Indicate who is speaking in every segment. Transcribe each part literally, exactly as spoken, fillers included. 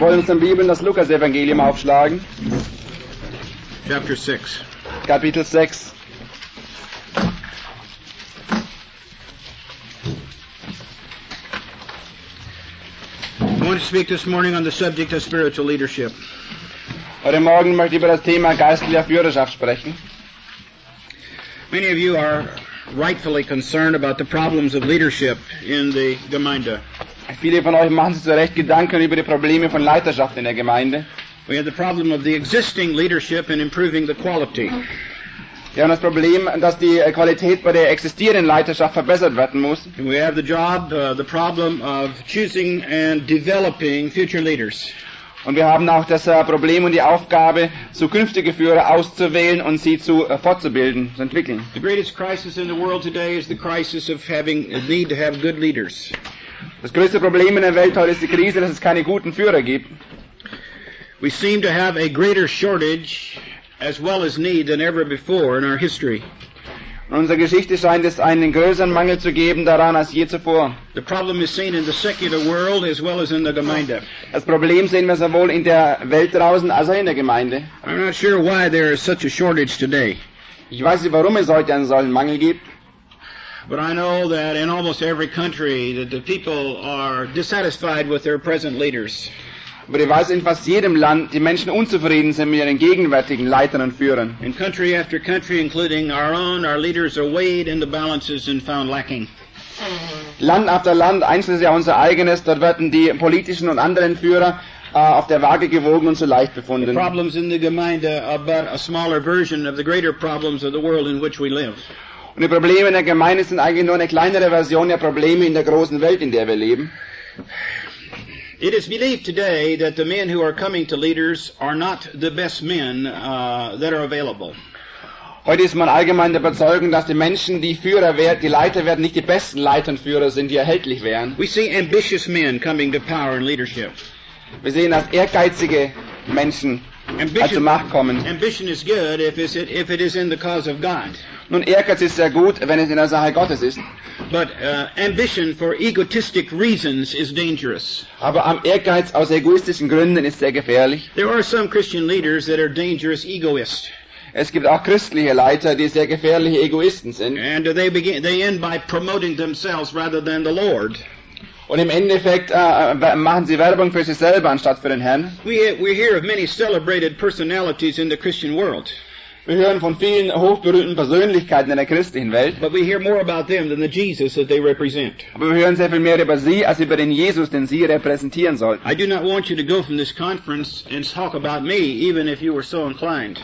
Speaker 1: wollen uns in der Bibel das Lukas-Evangelium aufschlagen.
Speaker 2: Chapter six.
Speaker 1: Kapitel sechs.
Speaker 2: I want to speak this morning on the subject of spiritual leadership.
Speaker 1: Heute Morgen möchte ich über das Thema geistlicher Führerschaft sprechen.
Speaker 2: Many of you are rightfully concerned about the problems of leadership in the Gemeinde.
Speaker 1: Viele von euch machen sich zu Recht Gedanken über die Probleme von Leiterschaft in der Gemeinde.
Speaker 2: We have the problem of the existing leadership and improving the quality.
Speaker 1: Wir haben das Problem, dass die Qualität bei der existierenden Leiterschaft verbessert werden muss.
Speaker 2: And we have the job, uh, the problem of choosing and developing future leaders.
Speaker 1: Und wir haben auch das äh, Problem und die Aufgabe, zukünftige Führer auszuwählen und sie zu äh, fortzubilden, zu entwickeln.
Speaker 2: The greatest crisis in the world today is the crisis of having a need to have good leaders.
Speaker 1: Das größte Problem in der Welt heute ist die Krise, dass es keine guten Führer gibt.
Speaker 2: We seem to have a greater shortage as well as need than ever before in our history.
Speaker 1: In unserer Geschichte scheint es einen größeren Mangel zu geben daran als je zuvor.
Speaker 2: The problem is seen in the secular world as well as in the Gemeinde.
Speaker 1: Das Problem sehen wir sowohl in der Welt draußen als auch in der Gemeinde.
Speaker 2: I'm not sure why there is such a shortage today.
Speaker 1: Ich weiß nicht, warum es heute einen solchen Mangel gibt.
Speaker 2: But I know that in almost every country that the people are dissatisfied with their present leaders.
Speaker 1: Aber ich weiß, in fast jedem Land die Menschen unzufrieden sind mit ihren gegenwärtigen Leitern und Führern.
Speaker 2: In country after country, including our own, our leaders are weighed in the balances and found lacking.
Speaker 1: Land after Land, einzelnes ja unser eigenes, dort werden die politischen und anderen Führer äh, auf der Waage gewogen und zu leicht
Speaker 2: The
Speaker 1: befunden.
Speaker 2: problems in the Gemeinde are but a smaller version of the greater problems of the world in which we live.
Speaker 1: Und die Probleme in der Gemeinde sind eigentlich nur eine kleinere Version der Probleme in der großen Welt, in der wir leben.
Speaker 2: It is believed today that the men who are coming to leaders are not the best men uh, that are available.
Speaker 1: Heute ist man allgemein der Überzeugung, dass die Menschen, die Führer werden, die Leiter werden, nicht die besten Leiter und Führer sind, die erhältlich wären.
Speaker 2: We see ambitious men coming to power and leadership.
Speaker 1: Wir sehen, dass ehrgeizige Menschen zur Macht kommen.
Speaker 2: Ambition is good if it's, if it is in the cause of God.
Speaker 1: Nun, Ehrgeiz ist sehr gut, wenn es in der Sache Gottes ist.
Speaker 2: But uh, ambition for egotistic reasons is dangerous.
Speaker 1: Aber am Ehrgeiz aus egoistischen Gründen ist sehr gefährlich.
Speaker 2: There are some Christian leaders that are dangerous egoists.
Speaker 1: Es gibt auch christliche Leiter, die sehr gefährliche Egoisten sind.
Speaker 2: And they begin, they end by promoting themselves rather than the Lord.
Speaker 1: Und im Endeffekt äh, machen sie Werbung für sich selber anstatt für den Herrn.
Speaker 2: We, we hear of many celebrated personalities in the Christian world.
Speaker 1: Wir hören von vielen hochberühmten Persönlichkeiten in der christlichen Welt.
Speaker 2: But we hear more about them than the Jesus that they represent.
Speaker 1: Aber wir hören sehr viel mehr über sie, als über den Jesus, den sie repräsentieren sollten.
Speaker 2: I do not want you to go from this conference and talk about me, even if you were so inclined.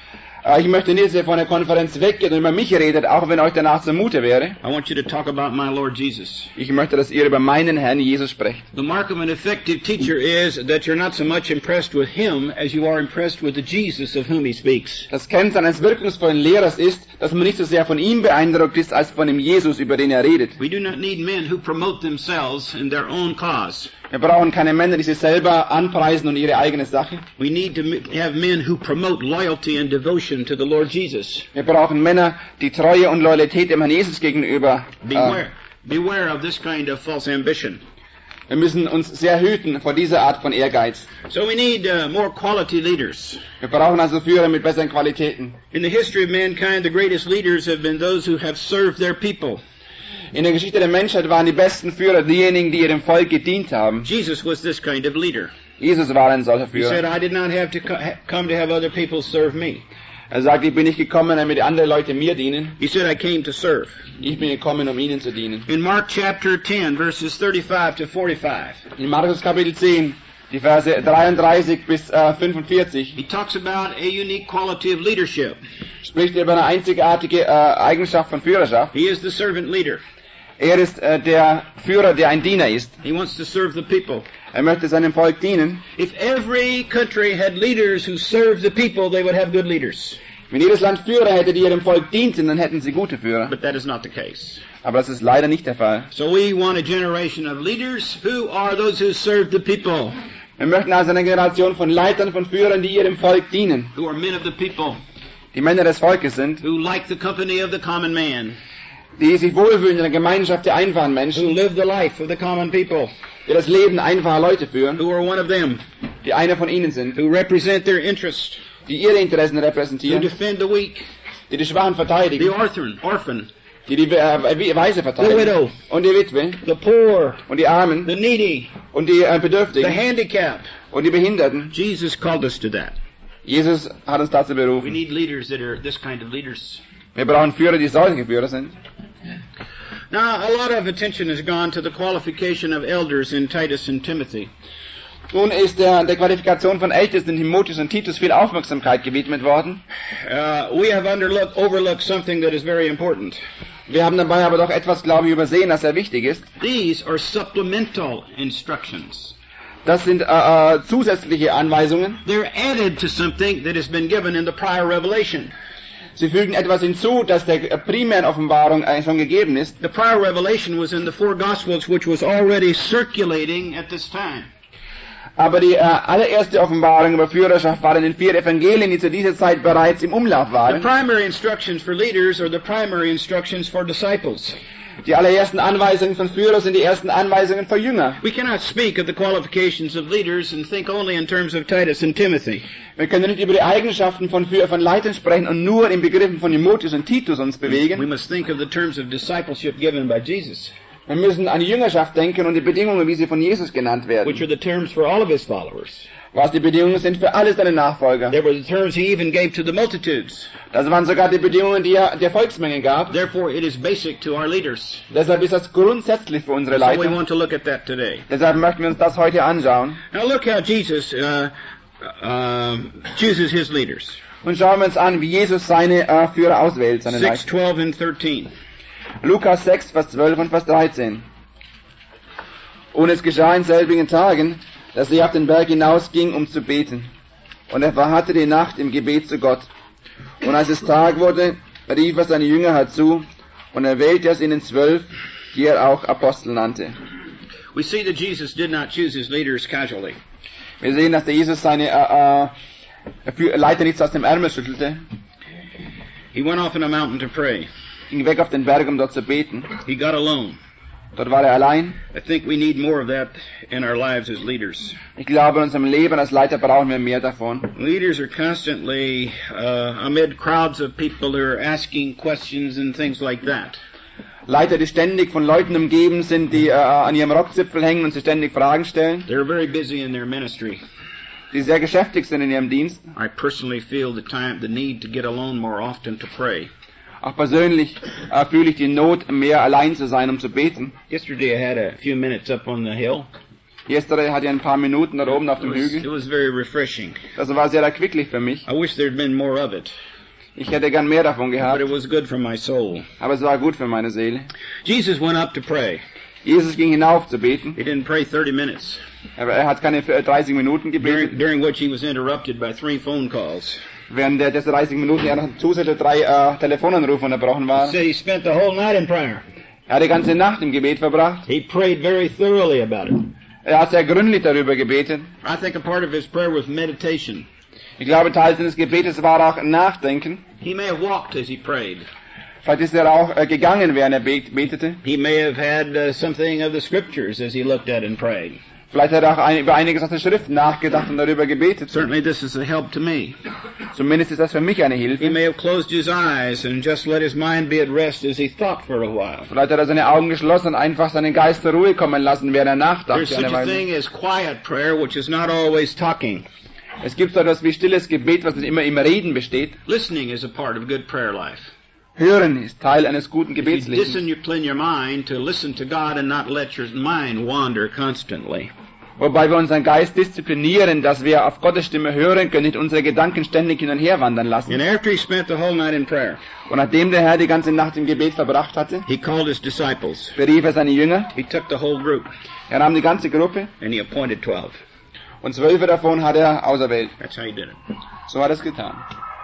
Speaker 1: Ich möchte nicht, dass ihr von der Konferenz weggeht und über mich redet, auch wenn euch danach zumute wäre.
Speaker 2: I want you to talk about my Lord Jesus.
Speaker 1: Ich möchte, dass ihr über meinen Herrn Jesus sprecht.
Speaker 2: The mark of an effective teacher is that you're not so much impressed with him as you are impressed with the Jesus of whom he speaks.
Speaker 1: Das Kennzeichen eines wirkungsvollen Lehrers ist, dass man nicht so sehr von ihm beeindruckt ist, als von dem Jesus, über den er redet.
Speaker 2: We do not need men who promote themselves in their own cause.
Speaker 1: Wir brauchen keine Männer, die sich selber anpreisen und ihre eigene Sache.
Speaker 2: We need to have men who promote loyalty and devotion to the Lord Jesus.
Speaker 1: Wir brauchen Männer, die Treue und Loyalität dem Herrn Jesus gegenüber.
Speaker 2: Beware,
Speaker 1: Äh,
Speaker 2: beware of this kind of false ambition.
Speaker 1: wir müssen uns sehr hüten vor dieser Art von Ehrgeiz.
Speaker 2: So we need uh, more quality leaders.
Speaker 1: Wir brauchen also Führer mit besseren Qualitäten.
Speaker 2: In the history of mankind, the greatest leaders have been those who have served their people.
Speaker 1: In der Geschichte der Menschheit waren die besten Führer diejenigen, die ihrem Volk gedient haben.
Speaker 2: Jesus was this kind of leader.
Speaker 1: Jesus war ein solcher
Speaker 2: He said,
Speaker 1: Führer.
Speaker 2: I did not have to co- ha- come to have other people serve me.
Speaker 1: Er sagt, ich bin nicht gekommen, damit andere Leute mir dienen.
Speaker 2: He said, I came to serve.
Speaker 1: Ich bin gekommen, um ihnen zu dienen.
Speaker 2: In Mark chapter ten, verses thirty-five to forty-five,
Speaker 1: In Markus Kapitel zehn, die Verse dreiunddreißig bis äh, fünfundvierzig,
Speaker 2: he talks about a unique quality of leadership.
Speaker 1: spricht er über eine einzigartige äh, Eigenschaft von Führerschaft.
Speaker 2: He is the servant leader.
Speaker 1: Er ist äh, der Führer, der ein Diener ist.
Speaker 2: He wants to serve the people.
Speaker 1: Er möchte seinem Volk dienen.
Speaker 2: If every country had leaders who served the people, they would have good leaders.
Speaker 1: Wenn jedes Land Führer hätte, die ihrem Volk dienten, dann hätten sie gute Führer.
Speaker 2: But that is not the case.
Speaker 1: Aber das ist leider nicht der Fall.
Speaker 2: So we want a generation of leaders who are those who serve the people,
Speaker 1: Wir möchten also eine Generation von Leitern, von Führern, die ihrem Volk dienen.
Speaker 2: who are men of the people,
Speaker 1: Die Männer des Volkes sind,
Speaker 2: who like the company of the common man,
Speaker 1: die sich wohlfühlen in der Gemeinschaft der einfachen
Speaker 2: who
Speaker 1: Menschen,
Speaker 2: live the life of the common people,
Speaker 1: die das Leben einfacher Leute führen,
Speaker 2: who are one of them,
Speaker 1: die einer von ihnen sind,
Speaker 2: who represent their interest,
Speaker 1: die ihre Interessen
Speaker 2: who
Speaker 1: repräsentieren,
Speaker 2: defend the weak,
Speaker 1: die die Schwachen
Speaker 2: the
Speaker 1: verteidigen,
Speaker 2: orphan, orphan,
Speaker 1: die die äh, Weise
Speaker 2: the
Speaker 1: verteidigen
Speaker 2: widow,
Speaker 1: und die Witwe
Speaker 2: the poor,
Speaker 1: und die Armen
Speaker 2: the needy,
Speaker 1: und die äh,
Speaker 2: the
Speaker 1: Bedürftigen
Speaker 2: handicapped.
Speaker 1: und die Behinderten.
Speaker 2: Jesus called us to that.
Speaker 1: Jesus hat uns dazu
Speaker 2: We
Speaker 1: berufen.
Speaker 2: need leaders that are this kind of leaders.
Speaker 1: Wir brauchen Führer, die solche Führer sind.
Speaker 2: Now, a lot of attention has gone to the qualification of elders in Titus and Timothy.
Speaker 1: Nun ist der, der Qualifikation von Ältesten Timotheus und Titus viel Aufmerksamkeit gewidmet worden.
Speaker 2: Uh, we have underlooked, overlooked something that is very important.
Speaker 1: Wir haben dabei aber doch etwas, glaube ich, übersehen, das sehr wichtig ist.
Speaker 2: These are supplemental instructions.
Speaker 1: Das sind äh, äh, zusätzliche Anweisungen.
Speaker 2: They're added to something that has been given in the prior revelation.
Speaker 1: Sie fügen etwas hinzu, das der primären Offenbarung äh, schon gegeben ist.
Speaker 2: The prior revelation was in the four Gospels, which was already circulating at this time.
Speaker 1: Aber die äh, allererste Offenbarung über Führerschaft war in den vier Evangelien, die zu dieser Zeit bereits im Umlauf
Speaker 2: The
Speaker 1: waren.
Speaker 2: primary instructions for leaders are the primary instructions for disciples.
Speaker 1: Die allerersten Anweisungen von Führern sind die ersten Anweisungen für Jünger.
Speaker 2: We cannot speak of the qualifications of leaders and think only in terms of Titus and Timothy.
Speaker 1: Wir können nicht über die Eigenschaften von, Führer, von Leitern sprechen und nur in Begriffen von Timotheus und Titus uns
Speaker 2: We
Speaker 1: bewegen.
Speaker 2: must think of the terms of discipleship given by Jesus,
Speaker 1: Wir müssen an die Jüngerschaft denken und die Bedingungen, wie sie von Jesus genannt
Speaker 2: which
Speaker 1: werden.
Speaker 2: are the terms for all of his followers.
Speaker 1: Was die Bedingungen sind für alle seine Nachfolger.
Speaker 2: They were the terms he even gave to the multitudes.
Speaker 1: Das waren sogar die Bedingungen, die er der Volksmenge gab.
Speaker 2: Therefore, it is basic to our leaders.
Speaker 1: Deshalb ist das grundsätzlich für unsere
Speaker 2: So we
Speaker 1: Leiter.
Speaker 2: want to look at that today.
Speaker 1: Deshalb möchten wir uns das heute anschauen.
Speaker 2: Now look how Jesus uh, uh, chooses his leaders.
Speaker 1: Und schauen wir uns an, wie Jesus seine äh, Führer auswählt, seine
Speaker 2: six,
Speaker 1: Leiter.
Speaker 2: twelve, and thirteen.
Speaker 1: Lukas sechs, Vers zwölf und Vers dreizehn. Und es geschah in selbigen Tagen, dass er auf den Berg hinausging, um zu beten. Und er verharrte die Nacht im Gebet zu Gott. Und als es Tag wurde, rief er seine Jünger herzu, und er wählte aus ihnen zwölf, die er auch Apostel nannte.
Speaker 2: We see that Jesus did not choose his leaders casually.
Speaker 1: Wir sehen, dass der Jesus seine äh, äh, Für- Leiter nicht so aus dem Ärmel schüttelte,
Speaker 2: He went off on a mountain to pray.
Speaker 1: ging weg auf den Berg, um dort zu beten.
Speaker 2: He got alone.
Speaker 1: Dort war er allein.
Speaker 2: I think we need more of that in our lives as leaders.
Speaker 1: Ich glaube, in unserem Leben als Leiter brauchen wir mehr davon.
Speaker 2: Leaders are constantly uh, amid crowds of people who are asking questions and things like that.
Speaker 1: Leiter, die ständig von Leuten umgeben sind, die äh, an ihrem Rockzipfel hängen und sich ständig Fragen stellen,
Speaker 2: They're very busy in their ministry.
Speaker 1: die sehr geschäftig sind in ihrem Dienst.
Speaker 2: I personally feel the time, the need to get alone more often to pray.
Speaker 1: Auch persönlich äh, fühle ich die Not, mehr allein zu sein, um zu beten.
Speaker 2: Yesterday I had a few minutes up on the hill.
Speaker 1: Yesterday hatte ich ein paar Minuten da oben auf
Speaker 2: It
Speaker 1: dem
Speaker 2: was, it
Speaker 1: Hügel.
Speaker 2: was very refreshing.
Speaker 1: Das war sehr erquicklich für mich.
Speaker 2: I wish there'd been more of it,
Speaker 1: Ich hätte gern mehr davon
Speaker 2: but
Speaker 1: gehabt,
Speaker 2: it was good for my soul.
Speaker 1: aber es war gut für meine Seele.
Speaker 2: Jesus went up to pray.
Speaker 1: Jesus ging hinauf zu beten,
Speaker 2: He didn't pray thirty minutes,
Speaker 1: aber er hat keine dreißig Minuten
Speaker 2: during,
Speaker 1: gebetet,
Speaker 2: during which he was interrupted by three phone calls.
Speaker 1: während der der dreißig Minuten ja noch zusätzlich drei äh, Telefonanrufe unterbrochen
Speaker 2: He
Speaker 1: waren.
Speaker 2: said he spent the whole night in prayer.
Speaker 1: Er hat die ganze Nacht im Gebet verbracht.
Speaker 2: He prayed very thoroughly about it.
Speaker 1: Er hat sehr gründlich darüber gebetet.
Speaker 2: I think a part of his prayer was meditation.
Speaker 1: Ich glaube, Teil seines Gebetes war auch Nachdenken.
Speaker 2: He may have walked as he prayed.
Speaker 1: Vielleicht ist er auch äh, gegangen, während er bet- betete.
Speaker 2: He may have had uh, something of the scriptures as he looked at and prayed.
Speaker 1: Vielleicht hat er auch ein, über einiges aus der Schrift nachgedacht und darüber gebetet.
Speaker 2: Certainly this is a help to me.
Speaker 1: Zumindest ist das für mich eine
Speaker 2: He
Speaker 1: Hilfe.
Speaker 2: may have closed his eyes and just let his mind be at rest as he thought for a while.
Speaker 1: Vielleicht hat er seine Augen geschlossen und einfach seinen Geist zur Ruhe kommen lassen, während er
Speaker 2: There's
Speaker 1: nachdachte.
Speaker 2: such
Speaker 1: Eine
Speaker 2: a
Speaker 1: Weile.
Speaker 2: thing as quiet prayer, which is not always talking.
Speaker 1: Es gibt so etwas wie stilles Gebet, was nicht immer im Reden besteht.
Speaker 2: Listening is a part of good prayer life.
Speaker 1: Hören ist Teil eines guten
Speaker 2: If you
Speaker 1: Gebetslebens.
Speaker 2: discipline your mind to listen to God and not let your mind wander constantly.
Speaker 1: Wobei wir unseren Geist disziplinieren, dass wir auf Gottes Stimme hören können, nicht unsere Gedanken ständig hin und her wandern lassen.
Speaker 2: And after he spent the whole night in prayer,
Speaker 1: Und nachdem der Herr die ganze Nacht im Gebet verbracht hatte,
Speaker 2: he called his disciples.
Speaker 1: berief er seine Jünger.
Speaker 2: He took the whole group
Speaker 1: Er nahm die ganze Gruppe
Speaker 2: and he appointed twelve.
Speaker 1: und zwölfe davon hat er auserwählt.
Speaker 2: That's how he did it.
Speaker 1: So hat er es getan.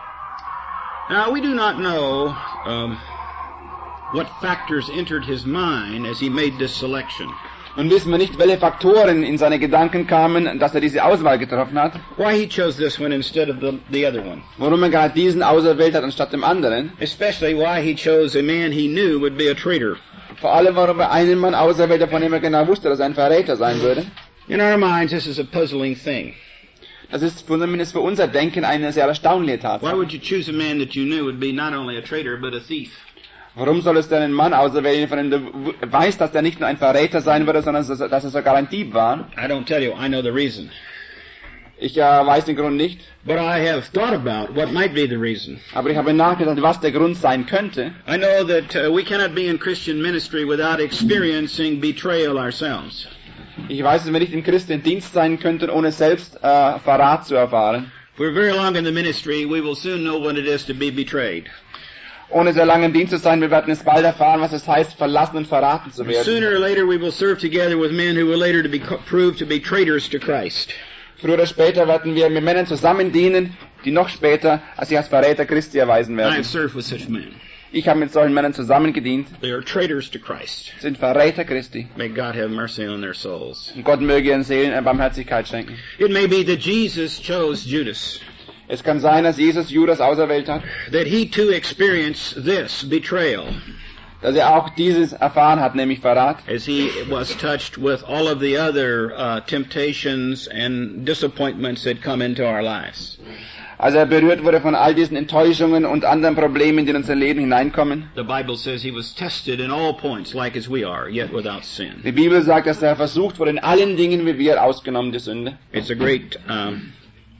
Speaker 2: Now, we do not know um, what factors entered his mind as he made this selection.
Speaker 1: Nun wissen wir nicht, welche Faktoren in seine Gedanken kamen, dass er diese Auswahl getroffen hat.
Speaker 2: Why he chose this one instead of the, the other one.
Speaker 1: Warum er gerade diesen auserwählt hat anstatt dem anderen.
Speaker 2: Especially why he chose a man he knew would be a traitor.
Speaker 1: Vor allem, warum er einen Mann auserwählt hat, von dem er genau wusste, dass er ein Verräter sein würde.
Speaker 2: In our minds, this is a puzzling thing.
Speaker 1: Das ist zumindest für unser Denken eine sehr erstaunliche Tatsache.
Speaker 2: Why would you choose a man that you knew would be not only a traitor, but a thief?
Speaker 1: Warum soll es denn einen Mann auserwählen, von dem du weißt, dass er nicht nur ein Verräter sein würde, sondern dass er sogar ein Dieb war?
Speaker 2: I don't tell you, I know the reason.
Speaker 1: Ich äh, weiß den Grund nicht.
Speaker 2: But I have thought about what might be the reason.
Speaker 1: Aber ich habe nachgedacht, was der Grund sein könnte.
Speaker 2: I know that uh, we cannot be in Christian ministry without experiencing betrayal ourselves.
Speaker 1: Ich weiß, dass wir nicht im Christendienst sein könnten, ohne selbst äh, Verrat zu erfahren.
Speaker 2: If we're very long in the ministry, we will soon know what it is to be betrayed.
Speaker 1: Ohne sehr lange im Dienst zu sein, wir werden es bald erfahren, was es heißt, verlassen und verraten zu werden.
Speaker 2: Sooner or later we will serve together with men who will later to be proved to be traitors to Christ.
Speaker 1: Früher oder später werden wir mit Männern zusammen dienen, die noch später als sich als Verräter Christi erweisen
Speaker 2: I
Speaker 1: werden.
Speaker 2: have served with such men.
Speaker 1: Ich habe mit solchen Männern zusammen gedient,
Speaker 2: They are traitors to Christ.
Speaker 1: sind Verräter Christi.
Speaker 2: May God have mercy on their souls.
Speaker 1: Und Gott möge ihren Seelen Barmherzigkeit schenken.
Speaker 2: It may be that Jesus chose Judas,
Speaker 1: Es kann sein, dass Jesus Judas auserwählt hat,
Speaker 2: that he too experienced this betrayal,
Speaker 1: dass er auch dieses erfahren hat, nämlich Verrat,
Speaker 2: as he was touched with all of the other uh, temptations and disappointments that come into our lives.
Speaker 1: als er berührt wurde von all diesen Enttäuschungen und anderen Problemen, die in unser Leben hineinkommen.
Speaker 2: The Bible says he was tested in all points like as we are, yet without sin.
Speaker 1: Die Bibel sagt, dass er versucht wurde in allen Dingen wie wir, ausgenommen die Sünde.
Speaker 2: It's a great um,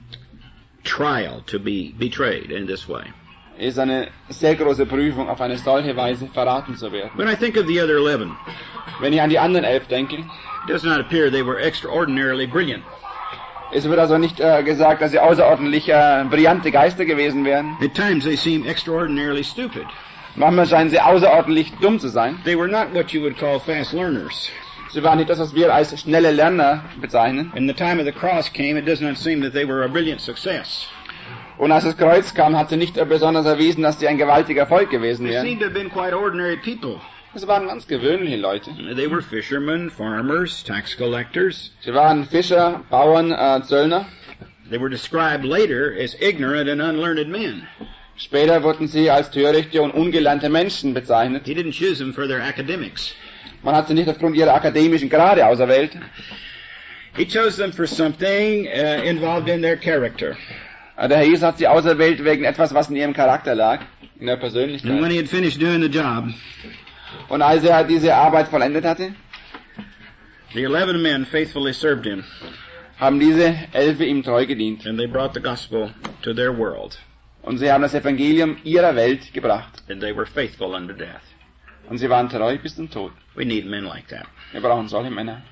Speaker 2: trial to be betrayed in this way.
Speaker 1: Es ist eine sehr große Prüfung, auf eine solche Weise verraten zu werden.
Speaker 2: When I think of the other eleven,
Speaker 1: Wenn ich an die anderen elf denke,
Speaker 2: it does not appear they were extraordinarily brilliant.
Speaker 1: es wird also nicht äh, gesagt, dass sie außerordentlich äh, brillante Geister gewesen wären.
Speaker 2: At times they seem extraordinarily stupid.
Speaker 1: Manchmal scheinen sie außerordentlich dumm zu sein.
Speaker 2: They were not what you would call fast learners.
Speaker 1: Sie waren nicht das, was wir als schnelle Lerner bezeichnen.
Speaker 2: When the time of the cross came, it does not seem that they were a brilliant success.
Speaker 1: Und als das Kreuz kam, hat sie nicht besonders erwiesen, dass sie ein gewaltiger Erfolg gewesen
Speaker 2: They
Speaker 1: wären.
Speaker 2: seem to have been quite ordinary people.
Speaker 1: Es waren ganz gewöhnliche Leute.
Speaker 2: They were fishermen, farmers, tax collectors.
Speaker 1: Sie waren Fischer, Bauern, äh, Zöllner.
Speaker 2: They were described later as ignorant and unlearned men.
Speaker 1: Später wurden sie als törichte und ungelernte Menschen bezeichnet.
Speaker 2: He didn't choose them for their academics.
Speaker 1: Man hat sie nicht aufgrund ihrer akademischen Grade auserwählt.
Speaker 2: He chose them for something uh, involved in their character.
Speaker 1: Der Herr Jesus hat sie auserwählt wegen etwas, was in ihrem Charakter lag, in der
Speaker 2: And when
Speaker 1: Persönlichkeit.
Speaker 2: he had finished doing the job,
Speaker 1: Und als er diese Arbeit vollendet hatte,
Speaker 2: the eleven men faithfully served him,
Speaker 1: haben diese Elfe ihm treu gedient.
Speaker 2: and they brought the gospel to their world,
Speaker 1: Und sie haben das Evangelium ihrer Welt gebracht.
Speaker 2: and they were faithful unto death.
Speaker 1: Und sie waren treu bis zum Tod.
Speaker 2: We need men like that.
Speaker 1: Wir brauchen solche Männer.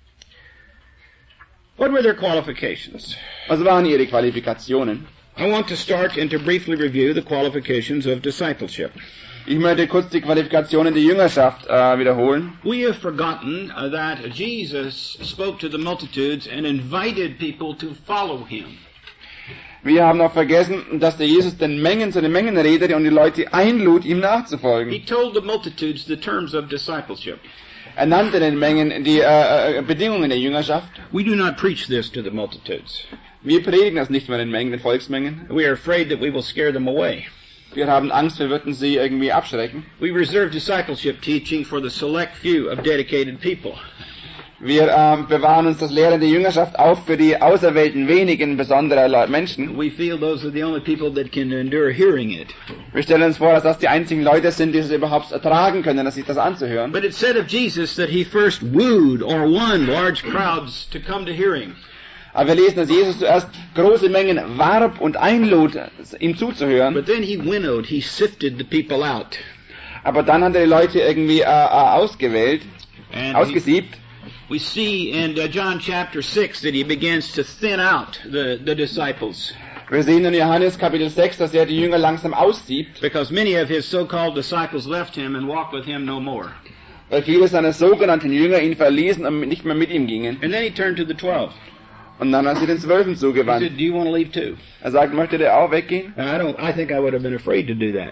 Speaker 2: What were their qualifications?
Speaker 1: Was waren ihre Qualifikationen?
Speaker 2: I want to start and to briefly review the qualifications of discipleship.
Speaker 1: Ich möchte kurz die Qualifikationen der Jüngerschaft äh, wiederholen.
Speaker 2: We have forgotten uh, that Jesus spoke to the multitudes and invited people to follow him.
Speaker 1: Wir haben auch vergessen, dass der Jesus den Mengen zu den Mengen redete und die Leute einlud, ihm
Speaker 2: He
Speaker 1: nachzufolgen.
Speaker 2: told the multitudes the terms of discipleship.
Speaker 1: Er nannte den Mengen die äh, äh, Bedingungen der Jüngerschaft.
Speaker 2: We do not preach this to the multitudes.
Speaker 1: Wir predigen das nicht mehr den Mengen, den Volksmengen.
Speaker 2: We are afraid that we will scare them away.
Speaker 1: Wir haben Angst, wir würden sie irgendwie abschrecken.
Speaker 2: We reserve discipleship teaching for the select few of dedicated people.
Speaker 1: Wir ähm, bewahren uns das Lehren der Jüngerschaft auf für die auserwählten wenigen besonderer Leute, Menschen.
Speaker 2: We feel those are the only people that can endure hearing it.
Speaker 1: Wir stellen uns vor, dass das die einzigen Leute sind, die es überhaupt ertragen können, dass sich das anzuhören.
Speaker 2: But it said of Jesus that he first wooed or won large crowds to come to hear him.
Speaker 1: Aber wir lesen, dass Jesus zuerst große Mengen warb und einlud, ihm zuzuhören.
Speaker 2: But then he winnowed, he sifted the people out.
Speaker 1: Aber dann hat er die Leute irgendwie äh, äh, ausgewählt,
Speaker 2: And we,
Speaker 1: ausgesiebt.
Speaker 2: we see in uh, John chapter six that he begins to thin out the, the disciples.
Speaker 1: Wir sehen in Johannes Kapitel sechs, dass er die Jünger langsam aussiebt,
Speaker 2: Because many of his so-called disciples left him and walked with him no more.
Speaker 1: weil viele seiner sogenannten Jünger ihn verließen und nicht mehr mit ihm gingen.
Speaker 2: And then he turned to the twelve.
Speaker 1: Und dann hat sie den Zwölfen
Speaker 2: He
Speaker 1: zugewandt.
Speaker 2: said, do you want to leave too?
Speaker 1: Er sagt, möchte der auch weggehen?
Speaker 2: And I don't, I think I would have been afraid to do that.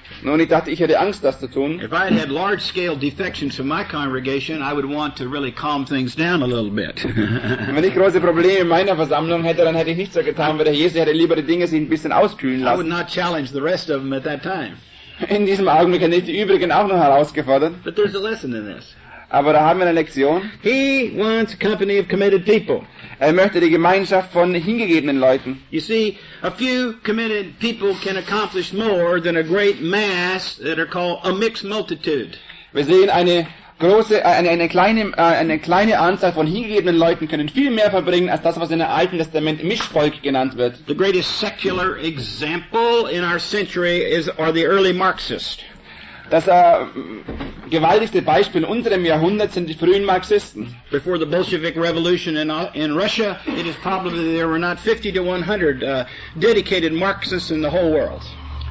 Speaker 1: Nun, ich dachte, ich hätte Angst, das zu tun.
Speaker 2: If I had had large-scale defections from my congregation, I would want to really calm things down a little bit.
Speaker 1: Wenn ich große Probleme in meiner Versammlung hätte, dann hätte ich nicht so getan wie der Jesus, hätte lieber die Dinge sich ein bisschen auskühlen
Speaker 2: I would
Speaker 1: lassen.
Speaker 2: not challenge the rest of them at that time.
Speaker 1: In diesem Augenblick hätte ich die übrigen auch noch herausgefordert.
Speaker 2: But there's a lesson in this.
Speaker 1: Aber da haben wir eine Lektion.
Speaker 2: He wants a company of committed people.
Speaker 1: Er möchte die Gemeinschaft von hingegebenen Leuten.
Speaker 2: You see, a few committed people can accomplish more than a great mass that are called a mixed multitude.
Speaker 1: Wir sehen eine große, eine, eine kleine, eine kleine Anzahl von hingegebenen Leuten können viel mehr verbringen als das, was in der Alten Testament Mischvolk genannt wird.
Speaker 2: The greatest secular example in our century is are the early Marxists.
Speaker 1: Das äh, gewaltigste Beispiel in unserem Jahrhundert sind die frühen Marxisten.
Speaker 2: Before the Bolshevik Revolution in, uh, in Russia, it is probably there were not fifty to one hundred uh, dedicated Marxists in the whole world.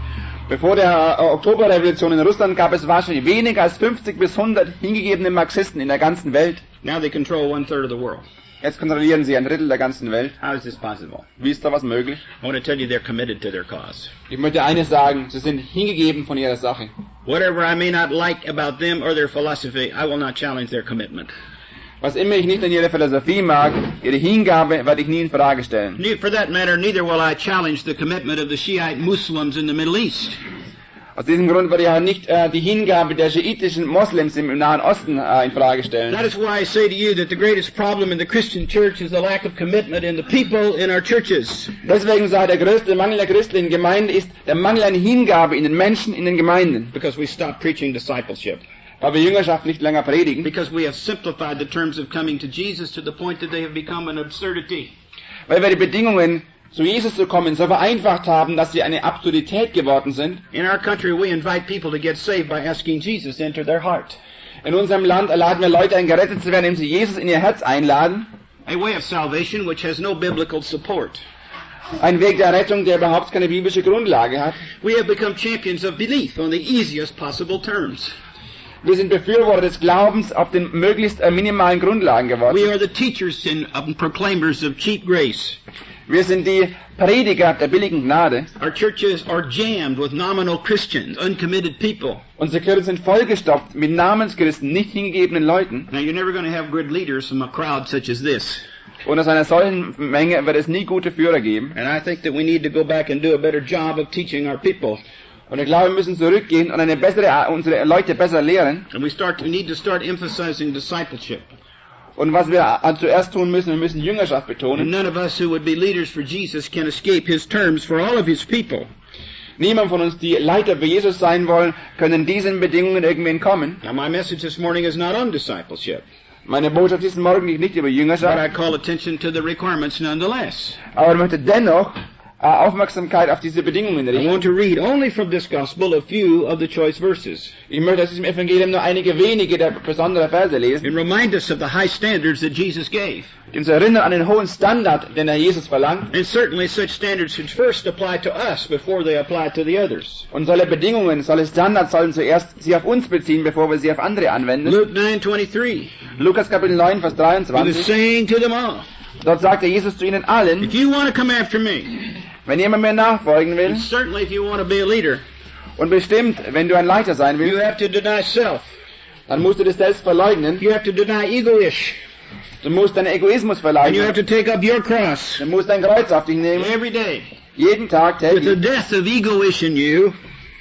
Speaker 1: Bevor der äh, Oktoberrevolution in Russland gab es wahrscheinlich weniger als fünfzig bis hundert hingegebene Marxisten in der ganzen Welt.
Speaker 2: Now they control one third of the world.
Speaker 1: Jetzt kontrollieren sie ein Drittel der ganzen Welt.
Speaker 2: How is this possible?
Speaker 1: Wie ist da was möglich?
Speaker 2: I want to tell you they're committed to their cause.
Speaker 1: Ich möchte eines sagen, sie sind hingegeben von ihrer Sache.
Speaker 2: Whatever I may not like about them or their philosophy, I will not challenge their commitment.
Speaker 1: Was immer ich nicht an ihrer Philosophie mag, ihre Hingabe werde ich nie in Frage stellen.
Speaker 2: Ne- For that matter, neither will I challenge the commitment of the Shiite Muslims in the Middle East.
Speaker 1: Aus diesem Grund werde ich auch nicht äh, die Hingabe der schiitischen Moslems im Nahen Osten äh, in Frage stellen.
Speaker 2: That is why I say to you that the greatest problem in the Christian church is the lack of commitment in the people in our churches.
Speaker 1: Deswegen sage ich, der größte Mangel der christlichen Gemeinde ist der Mangel an Hingabe in den Menschen, in den Gemeinden.
Speaker 2: Because we stopped preaching discipleship.
Speaker 1: Weil wir Jüngerschaft nicht länger predigen.
Speaker 2: Because we have simplified the terms of coming to Jesus to the point that they have become an absurdity.
Speaker 1: Weil wir die Bedingungen, zu Jesus zu kommen, so vereinfacht haben, dass sie eine Absurdität geworden sind.
Speaker 2: In our country, we invite people to get saved by asking Jesus to enter their heart.
Speaker 1: In unserem Land laden wir Leute ein, gerettet zu werden, indem sie Jesus in ihr Herz einladen.
Speaker 2: A way of salvation which has no biblical support.
Speaker 1: Ein Weg der Rettung, der überhaupt keine biblische Grundlage hat.
Speaker 2: We have become champions of belief on the easiest possible terms.
Speaker 1: Wir sind Befürworter des Glaubens auf den möglichst äh, minimalen Grundlagen geworden.
Speaker 2: We are the teachers and um, proclaimers of cheap grace.
Speaker 1: Wir sind die Prediger der billigen Gnade.
Speaker 2: Our churches are jammed with nominal Christians, uncommitted people.
Speaker 1: Unsere Kirchen sind vollgestopft mit Namenschristen, nicht hingegebenen Leuten.
Speaker 2: Now, you're never going to have good leaders from a crowd such as this.
Speaker 1: Und aus einer solchen Menge wird es nie gute Führer geben.
Speaker 2: And I think that we need to go back and do a better job of teaching our people.
Speaker 1: Und ich glaube, wir müssen zurückgehen und eine bessere, unsere Leute besser lehren.
Speaker 2: And we start, we need to start emphasizing discipleship.
Speaker 1: Und was wir zuerst tun müssen, wir müssen Jüngerschaft
Speaker 2: And
Speaker 1: betonen.
Speaker 2: none of us who would be leaders for Jesus can escape his terms for all of his people.
Speaker 1: Niemand von uns, die Leiter für Jesus sein wollen, können diesen Bedingungen irgendwie entkommen.
Speaker 2: Now, my message this morning is not on discipleship,
Speaker 1: Meine Botschaft ist morgen nicht über
Speaker 2: but
Speaker 1: Jüngerschaft,
Speaker 2: I call attention to the requirements nonetheless.
Speaker 1: aber ich möchte dennoch äh, Aufmerksamkeit auf diese Bedingungen
Speaker 2: I
Speaker 1: richten.
Speaker 2: want to read only from this gospel a few of the choice verses
Speaker 1: Ich möchte aus diesem Evangelium nur einige wenige der besonderen Verse lesen,
Speaker 2: and remind us of the high standards that Jesus gave.
Speaker 1: die uns erinnern an den hohen Standard, den der Jesus verlangt.
Speaker 2: And certainly such standards should first apply to us before they apply to the others.
Speaker 1: Und solche Bedingungen, solche Standards sollen zuerst sich auf uns beziehen, bevor wir sie auf andere anwenden.
Speaker 2: Luke nine twenty-three.
Speaker 1: Lukas Kapitel neun, Vers
Speaker 2: He was
Speaker 1: dreiundzwanzig.
Speaker 2: saying to them all,
Speaker 1: Dort sagte Jesus zu ihnen allen,
Speaker 2: if you want to come after me,
Speaker 1: wenn jemand mir nachfolgen will,
Speaker 2: and certainly if you want to be a leader,
Speaker 1: und bestimmt, wenn du ein Leiter sein
Speaker 2: you
Speaker 1: willst,
Speaker 2: have to deny self.
Speaker 1: dann musst du dich selbst verleugnen.
Speaker 2: You have to deny ego-ish.
Speaker 1: Du musst deinen Egoismus
Speaker 2: And you have
Speaker 1: verleugnen.
Speaker 2: to take up your cross
Speaker 1: Du musst dein Kreuz auf dich nehmen.
Speaker 2: every day.
Speaker 1: Jeden Tag,
Speaker 2: With the
Speaker 1: täglich.
Speaker 2: death of ego-ish in you,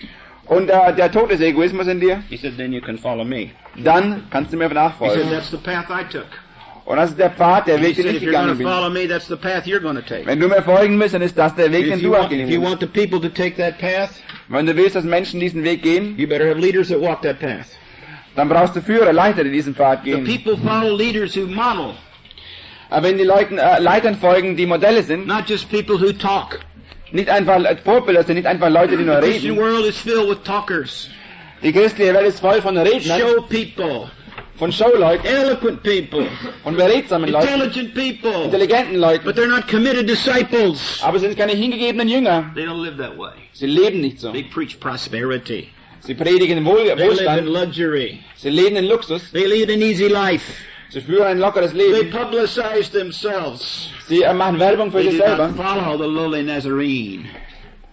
Speaker 1: Und äh, der Tod des Egoismus in dir,
Speaker 2: he said, then you can follow me.
Speaker 1: dann kannst du mir
Speaker 2: He said,
Speaker 1: nachfolgen.
Speaker 2: that's the path I took.
Speaker 1: Und das ist der Pfad, der
Speaker 2: He
Speaker 1: Weg, den
Speaker 2: said,
Speaker 1: ich
Speaker 2: if you're going
Speaker 1: gegangen
Speaker 2: to
Speaker 1: bin.
Speaker 2: follow me, that's the path you're going to take.
Speaker 1: Wenn du mir folgen willst, dann ist das der Weg, den
Speaker 2: If you,
Speaker 1: du auch
Speaker 2: want,
Speaker 1: gehen
Speaker 2: if you
Speaker 1: willst.
Speaker 2: want the people to take that path,
Speaker 1: Wenn du willst, dass Menschen diesen Weg gehen,
Speaker 2: you better have leaders that walk that path.
Speaker 1: dann brauchst du Führer, Leiter, die diesen Pfad
Speaker 2: The
Speaker 1: gehen.
Speaker 2: people follow leaders who model,
Speaker 1: Aber wenn die Leuten, äh, Leitern folgen, die Modelle sind,
Speaker 2: not just people who talk.
Speaker 1: nicht einfach äh, Vorbilder sind, nicht einfach Leute, die nur
Speaker 2: The Christian
Speaker 1: reden.
Speaker 2: world is filled with talkers,
Speaker 1: Die christliche Welt ist voll von Rednern,
Speaker 2: show people,
Speaker 1: von Showleuten,
Speaker 2: eloquent people,
Speaker 1: von beredsamen Leuten,
Speaker 2: intelligent people,
Speaker 1: intelligenten Leuten.
Speaker 2: but they're not committed disciples.
Speaker 1: Aber sie sind keine hingegebenen Jünger.
Speaker 2: They don't live that way.
Speaker 1: Sie leben nicht so.
Speaker 2: They preach prosperity.
Speaker 1: Sie predigen Wohl,
Speaker 2: They live in
Speaker 1: Wohlstand.
Speaker 2: luxury.
Speaker 1: Sie leben in Luxus.
Speaker 2: They lead an easy life.
Speaker 1: Sie führen ein lockeres
Speaker 2: They
Speaker 1: Leben.
Speaker 2: publicize themselves.
Speaker 1: Sie äh, machen Werbung für
Speaker 2: They
Speaker 1: sich
Speaker 2: do
Speaker 1: selber.
Speaker 2: not follow the lowly Nazarene.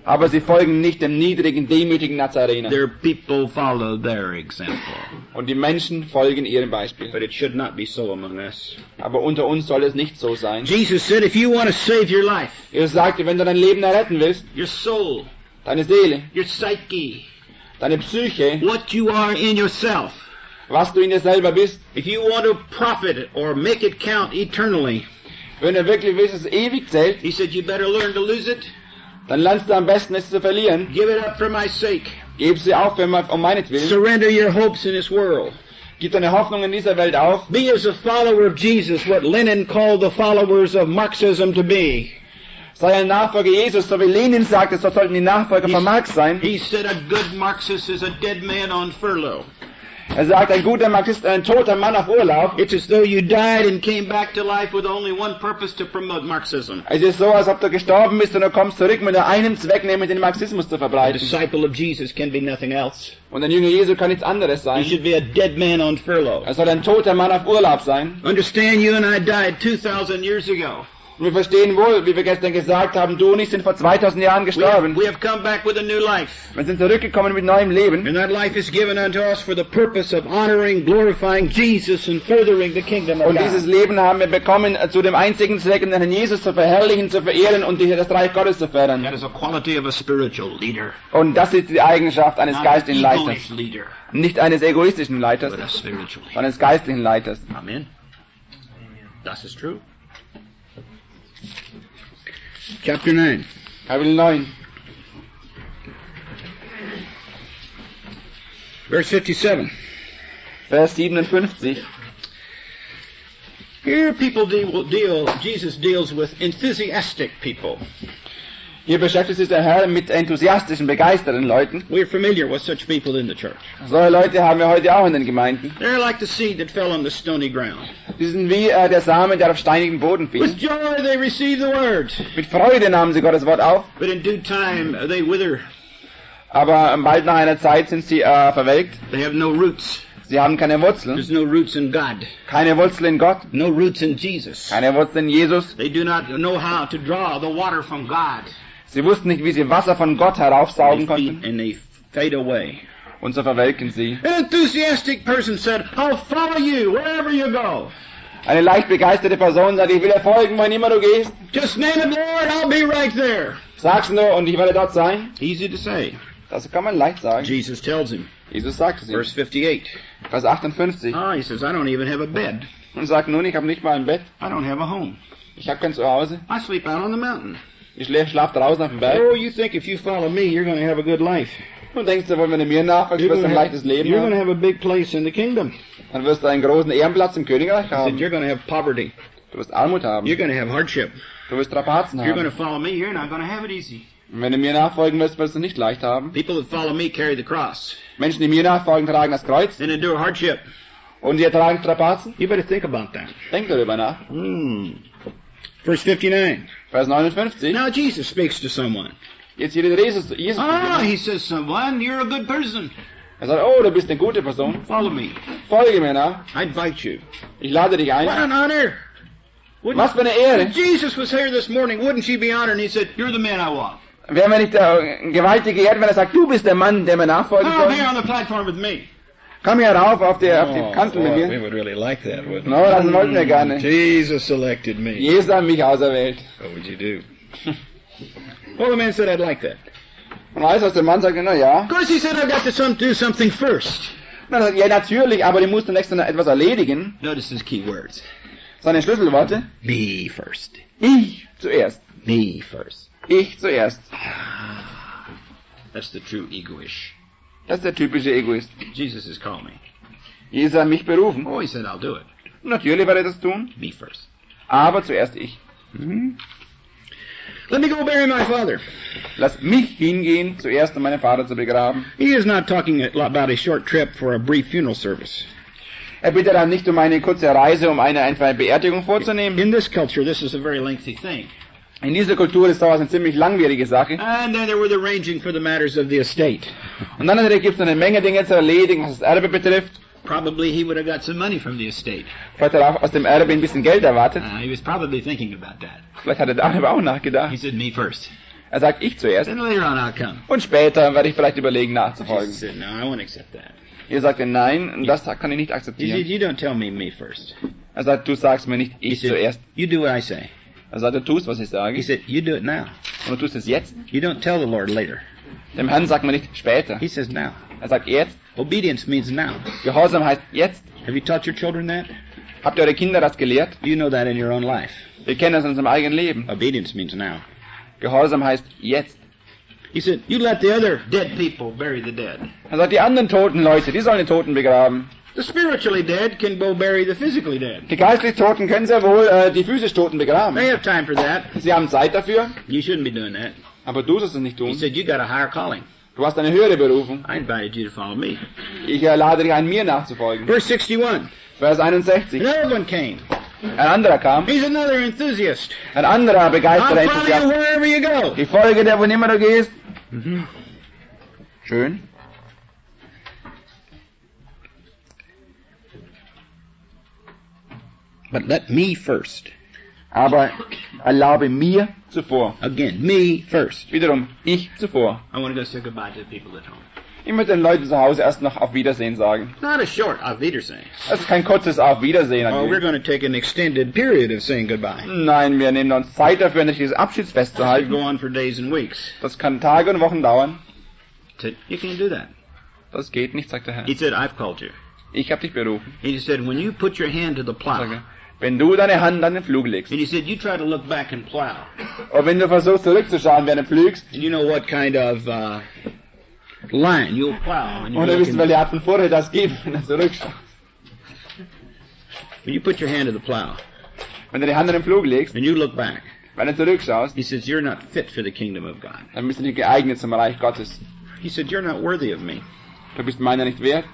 Speaker 1: Aber sie folgen nicht dem niedrigen, demütigen Nazarener.
Speaker 2: Their people follow their example.
Speaker 1: Und die Menschen folgen ihrem Beispiel.
Speaker 2: But it should not be so among us.
Speaker 1: Aber unter uns soll es nicht so sein.
Speaker 2: Jesus said, if you want to save your life,
Speaker 1: Jesus sagte, wenn du dein Leben erretten willst,
Speaker 2: your soul,
Speaker 1: deine Seele,
Speaker 2: your psyche,
Speaker 1: deine Psyche,
Speaker 2: what you are in yourself,
Speaker 1: was du in dir selber bist,
Speaker 2: if you want to profit or make it count eternally,
Speaker 1: wenn du wirklich willst, dass es ewig zählt,
Speaker 2: he said, you better learn to lose it.
Speaker 1: dann lernst du am besten, es zu verlieren.
Speaker 2: Give it up for my sake.
Speaker 1: Gib sie auf, wenn man, um meinetwillen.
Speaker 2: Surrender your hopes in this world.
Speaker 1: Gib deine Hoffnung in dieser Welt auf.
Speaker 2: Be as a follower of Jesus, what Lenin called the followers of Marxism to be.
Speaker 1: Sei ein Nachfolger Jesus, so wie Lenin sagte, so sollten die Nachfolger von Marx sein.
Speaker 2: He said a good Marxist is a dead man on furlough.
Speaker 1: Er sagt, ein guter Marxist ist ein toter Mann auf Urlaub.
Speaker 2: It's as though you died and came back to life with only one purpose, to promote Marxism.
Speaker 1: Es ist so, als ob du gestorben bist und du kommst zurück mit nur einem Zweck, nämlich den Marxismus zu
Speaker 2: A
Speaker 1: verbreiten.
Speaker 2: disciple of Jesus can be nothing else.
Speaker 1: Und ein Jünger Jesu kann nichts anderes
Speaker 2: He
Speaker 1: sein.
Speaker 2: should be a dead man on furlough.
Speaker 1: Er soll ein toter Mann auf Urlaub sein.
Speaker 2: Understand, you and I died two thousand years ago.
Speaker 1: Und wir verstehen wohl, wie wir gestern gesagt haben, du und ich sind vor zweitausend Jahren
Speaker 2: We have,
Speaker 1: gestorben.
Speaker 2: we have come back with a new life.
Speaker 1: Wir sind zurückgekommen mit neuem Leben.
Speaker 2: And that life is given unto us for the purpose of honoring, glorifying Jesus and furthering the kingdom of
Speaker 1: Und dieses
Speaker 2: God.
Speaker 1: Leben haben wir bekommen zu dem einzigen Zweck, um den Herrn Jesus zu verherrlichen, zu verehren und die- das Reich Gottes zu fördern.
Speaker 2: That is a quality of a spiritual leader.
Speaker 1: Und das ist die Eigenschaft eines
Speaker 2: Not an
Speaker 1: geistlichen Leiters.
Speaker 2: egoish leader,
Speaker 1: Nicht eines egoistischen Leiters,
Speaker 2: but a spiritual leader.
Speaker 1: sondern eines geistlichen Leiters.
Speaker 2: Amen. Das ist true. Chapter nine.
Speaker 1: Kapitel neun,
Speaker 2: Verse fifty-seven.
Speaker 1: Vers siebenundfünfzig.
Speaker 2: Here people deal, deal, Jesus deals with enthusiastic people.
Speaker 1: Hier beschäftigt sich der Herr mit enthusiastischen, begeisterten Leuten.
Speaker 2: We're familiar with such people in the church.
Speaker 1: Solche Leute haben wir heute auch in den Gemeinden.
Speaker 2: They're like the seed that fell on the stony ground.
Speaker 1: Die sind wie äh, der Samen, der auf steinigen Boden fiel.
Speaker 2: With joy they receive the word,
Speaker 1: Mit Freude nahmen sie Gottes Wort auf,
Speaker 2: but in due time uh, they wither.
Speaker 1: aber bald nach einer Zeit sind sie äh, verwelkt.
Speaker 2: They have no roots.
Speaker 1: Sie haben keine Wurzeln,
Speaker 2: There's no roots in God.
Speaker 1: keine Wurzel in Gott,
Speaker 2: No roots in Jesus.
Speaker 1: keine Wurzel in Jesus.
Speaker 2: They do not know how to draw the water from God.
Speaker 1: Sie wussten nicht, wie sie Wasser von Gott
Speaker 2: They
Speaker 1: heraufsaugen
Speaker 2: feed,
Speaker 1: konnten,
Speaker 2: and they fade away.
Speaker 1: und so verwelken sie.
Speaker 2: An enthusiastic person said, I'll follow you wherever you go.
Speaker 1: Eine leicht begeisterte Person sagt, ich will dir folgen, wohin immer du gehst.
Speaker 2: Just name it, Lord, I'll be right there.
Speaker 1: Sag's nur und ich werde dort sein.
Speaker 2: Easy to say.
Speaker 1: Das kann man leicht sagen.
Speaker 2: Jesus tells him.
Speaker 1: Jesus sagt es ihm.
Speaker 2: Verse fifty-eight.
Speaker 1: Vers achtundfünfzig.
Speaker 2: Ah, he says, I don't even have a bed.
Speaker 1: Und sagt nun, ich habe nicht mal ein Bett.
Speaker 2: I don't have a home.
Speaker 1: Ich habe kein Zuhause.
Speaker 2: I sleep out on the mountain.
Speaker 1: Ich schlaf, schlaf draußen auf dem Berg.
Speaker 2: Oh, you think if you follow me, you're going to have a good life.
Speaker 1: Und denkst du, wenn du mir nachfolgst,
Speaker 2: You're
Speaker 1: wirst du
Speaker 2: going
Speaker 1: ein
Speaker 2: to
Speaker 1: leichtes
Speaker 2: have,
Speaker 1: Leben
Speaker 2: you're gonna
Speaker 1: haben?
Speaker 2: have a big place in the kingdom.
Speaker 1: Dann wirst du einen großen Ehrenplatz im Königreich
Speaker 2: He said,
Speaker 1: haben.
Speaker 2: you're going to have poverty.
Speaker 1: Du wirst Armut haben.
Speaker 2: You're going to have hardship.
Speaker 1: Du wirst Strapazen
Speaker 2: If you're going
Speaker 1: haben.
Speaker 2: to follow me, you're not going to have it easy.
Speaker 1: Und wenn du mir nachfolgen wirst, wirst du es nicht leicht haben.
Speaker 2: People that follow me carry the cross
Speaker 1: Menschen, die mir nachfolgen, tragen das Kreuz.
Speaker 2: and endure hardship.
Speaker 1: Und sie tragen Strapazen.
Speaker 2: You better think about that.
Speaker 1: Denk darüber nach.
Speaker 2: Hmm. Verse fifty-nine.
Speaker 1: Vers neunundfünfzig.
Speaker 2: Now Jesus speaks to someone.
Speaker 1: Jetzt hier redet Jesus. Jesus
Speaker 2: Ah, he says, someone, you're a good person.
Speaker 1: Er sagt, oh, du bist eine gute Person.
Speaker 2: Follow me.
Speaker 1: Folge mir nach.
Speaker 2: I invite you.
Speaker 1: Ich lade dich
Speaker 2: What
Speaker 1: ein.
Speaker 2: an honor. Wouldn't,
Speaker 1: Was für eine Ehre.
Speaker 2: if Jesus was here this morning, wouldn't you be honored? And he said, you're the man I want.
Speaker 1: Wären wir nicht äh, gewaltig geehrt, wenn er sagt, du bist der Mann, der mir nachfolgen
Speaker 2: Come here
Speaker 1: soll?
Speaker 2: on the platform with me.
Speaker 1: Komm hier rauf auf die, auf die
Speaker 2: Oh,
Speaker 1: Kanzel mit
Speaker 2: boy,
Speaker 1: mir.
Speaker 2: we would really like that, wouldn't
Speaker 1: No, das wollten wir gar nicht.
Speaker 2: Jesus selected me.
Speaker 1: Jesus hat mich auserwählt.
Speaker 2: What would you do? Well, the man said, I'd like that.
Speaker 1: Und weißt du, was der Mann sagte? Na ja.
Speaker 2: Of course, he said, I've got to some, do something first.
Speaker 1: Na, er sagt, ja, natürlich, aber die mussten zunächst noch etwas erledigen.
Speaker 2: Notice his key words.
Speaker 1: Seine Schlüsselworte.
Speaker 2: Me first.
Speaker 1: Ich zuerst.
Speaker 2: Me first.
Speaker 1: Ich zuerst.
Speaker 2: That's the true egoish.
Speaker 1: Das ist der typische Egoist.
Speaker 2: Jesus has called me.
Speaker 1: Jesus hat mich berufen.
Speaker 2: Oh, he said, I'll do it.
Speaker 1: Und natürlich werde er das tun.
Speaker 2: Me first.
Speaker 1: Aber zuerst ich.
Speaker 2: Mm-hmm. Let me go bury my father.
Speaker 1: Lass mich hingehen, zuerst um meinen Vater zu begraben.
Speaker 2: He is not talking about a short trip for a brief funeral service.
Speaker 1: Er bittet dann nicht um eine kurze Reise, um eine einfache Beerdigung vorzunehmen.
Speaker 2: In this culture, this is a very lengthy thing.
Speaker 1: In dieser Kultur ist sowas eine ziemlich langwierige Sache.
Speaker 2: And then there were the arranging for the matters of the estate.
Speaker 1: Und dann natürlich gibt es eine Menge Dinge zu erledigen, was das Erbe betrifft.
Speaker 2: Probably he would have got some money from the estate.
Speaker 1: Vielleicht hat er auch aus dem Erbe ein bisschen Geld erwartet.
Speaker 2: Uh, he was probably thinking about that.
Speaker 1: Vielleicht hat er darüber auch nachgedacht.
Speaker 2: He said, me first.
Speaker 1: Er sagt, ich zuerst.
Speaker 2: Then later on I'll come.
Speaker 1: Und später werde ich vielleicht überlegen,
Speaker 2: Jesus
Speaker 1: nachzufolgen.
Speaker 2: said, no, I won't accept that.
Speaker 1: Ihr sagt nein, und das kann ich nicht
Speaker 2: He said,
Speaker 1: akzeptieren.
Speaker 2: you don't tell me me first.
Speaker 1: Er sagt, du sagst mir nicht,
Speaker 2: He
Speaker 1: ich
Speaker 2: said,
Speaker 1: zuerst.
Speaker 2: you do what I say.
Speaker 1: Er sagt, du tust, was ich
Speaker 2: He
Speaker 1: sage.
Speaker 2: said, you do it now.
Speaker 1: Und du tust es jetzt.
Speaker 2: You don't tell the Lord later.
Speaker 1: Dem Herrn sagt man nicht später.
Speaker 2: He says now.
Speaker 1: Er sagt jetzt.
Speaker 2: Obedience means now.
Speaker 1: Gehorsam heißt jetzt.
Speaker 2: Have you taught your children that?
Speaker 1: Habt ihr eure Kinder das gelehrt?
Speaker 2: You know that in your own life.
Speaker 1: Wir kennen das in unserem eigenen Leben.
Speaker 2: Obedience means now.
Speaker 1: Gehorsam heißt jetzt.
Speaker 2: He said, you let the other dead people bury the dead.
Speaker 1: Er sagt, die anderen toten Leute, die sollen die Toten begraben.
Speaker 2: The spiritually dead can go bury the physically dead.
Speaker 1: Die geistlich Toten können sehr wohl äh, die physisch Toten begraben.
Speaker 2: They have time for that.
Speaker 1: Sie haben Zeit dafür,
Speaker 2: You shouldn't be doing that.
Speaker 1: aber du sollst es nicht
Speaker 2: He
Speaker 1: tun.
Speaker 2: said, you got a higher calling.
Speaker 1: Du hast eine höhere Berufung.
Speaker 2: I invited you to follow me.
Speaker 1: Ich äh, lade dich ein, mir nachzufolgen.
Speaker 2: Verse sixty-one.
Speaker 1: Vers einundsechzig.
Speaker 2: Another one came.
Speaker 1: Ein anderer kam.
Speaker 2: He's another enthusiast.
Speaker 1: Ein anderer begeisterter
Speaker 2: I'll follow you
Speaker 1: Enthusiast.
Speaker 2: wherever you go.
Speaker 1: Ich folge dir, wohin immer du gehst.
Speaker 2: Mhm.
Speaker 1: Schön.
Speaker 2: But let me first.
Speaker 1: Aber erlaube mir zuvor.
Speaker 2: Again, me first.
Speaker 1: Wiederum, ich zuvor.
Speaker 2: I want to go say goodbye to the people at home.
Speaker 1: Ich möchte den Leuten zu Hause erst noch auf Wiedersehen sagen.
Speaker 2: Not a short Auf Wiedersehen.
Speaker 1: Das ist kein kurzes Auf Wiedersehen.
Speaker 2: Oh, we're
Speaker 1: Natürlich.
Speaker 2: going to take an extended period of saying goodbye.
Speaker 1: Nein, wir nehmen uns Zeit dafür, nicht dieses Abschiedsfest zu
Speaker 2: This could go
Speaker 1: halten.
Speaker 2: on for days and weeks.
Speaker 1: Das kann Tage und Wochen dauern.
Speaker 2: He said, you can't do that.
Speaker 1: Das geht nicht, sagt der Herr.
Speaker 2: He said, I've called you.
Speaker 1: Ich habe dich berufen.
Speaker 2: He said, when you put your hand to the plow,
Speaker 1: Sage, wenn du deine Hand an den Flug legst,
Speaker 2: and he said, you try to look back and plow,
Speaker 1: und wenn du versuchst zurückzuschauen, während du pflügst,
Speaker 2: and you know what kind of uh, line you'll plow. When you,
Speaker 1: und du
Speaker 2: look
Speaker 1: wissen,
Speaker 2: in-
Speaker 1: welche Art von Vorteil das gibt, wenn du zurückschaust.
Speaker 2: when you put your hand to the plow,
Speaker 1: Wenn du die Hand an den Flug legst,
Speaker 2: and you look back,
Speaker 1: wenn du zurückschaust,
Speaker 2: he says, you're not fit for the kingdom of God.
Speaker 1: dann bist du nicht geeignet zum Reich Gottes.
Speaker 2: He said, you're not worthy of me.
Speaker 1: Du bist meiner nicht wert.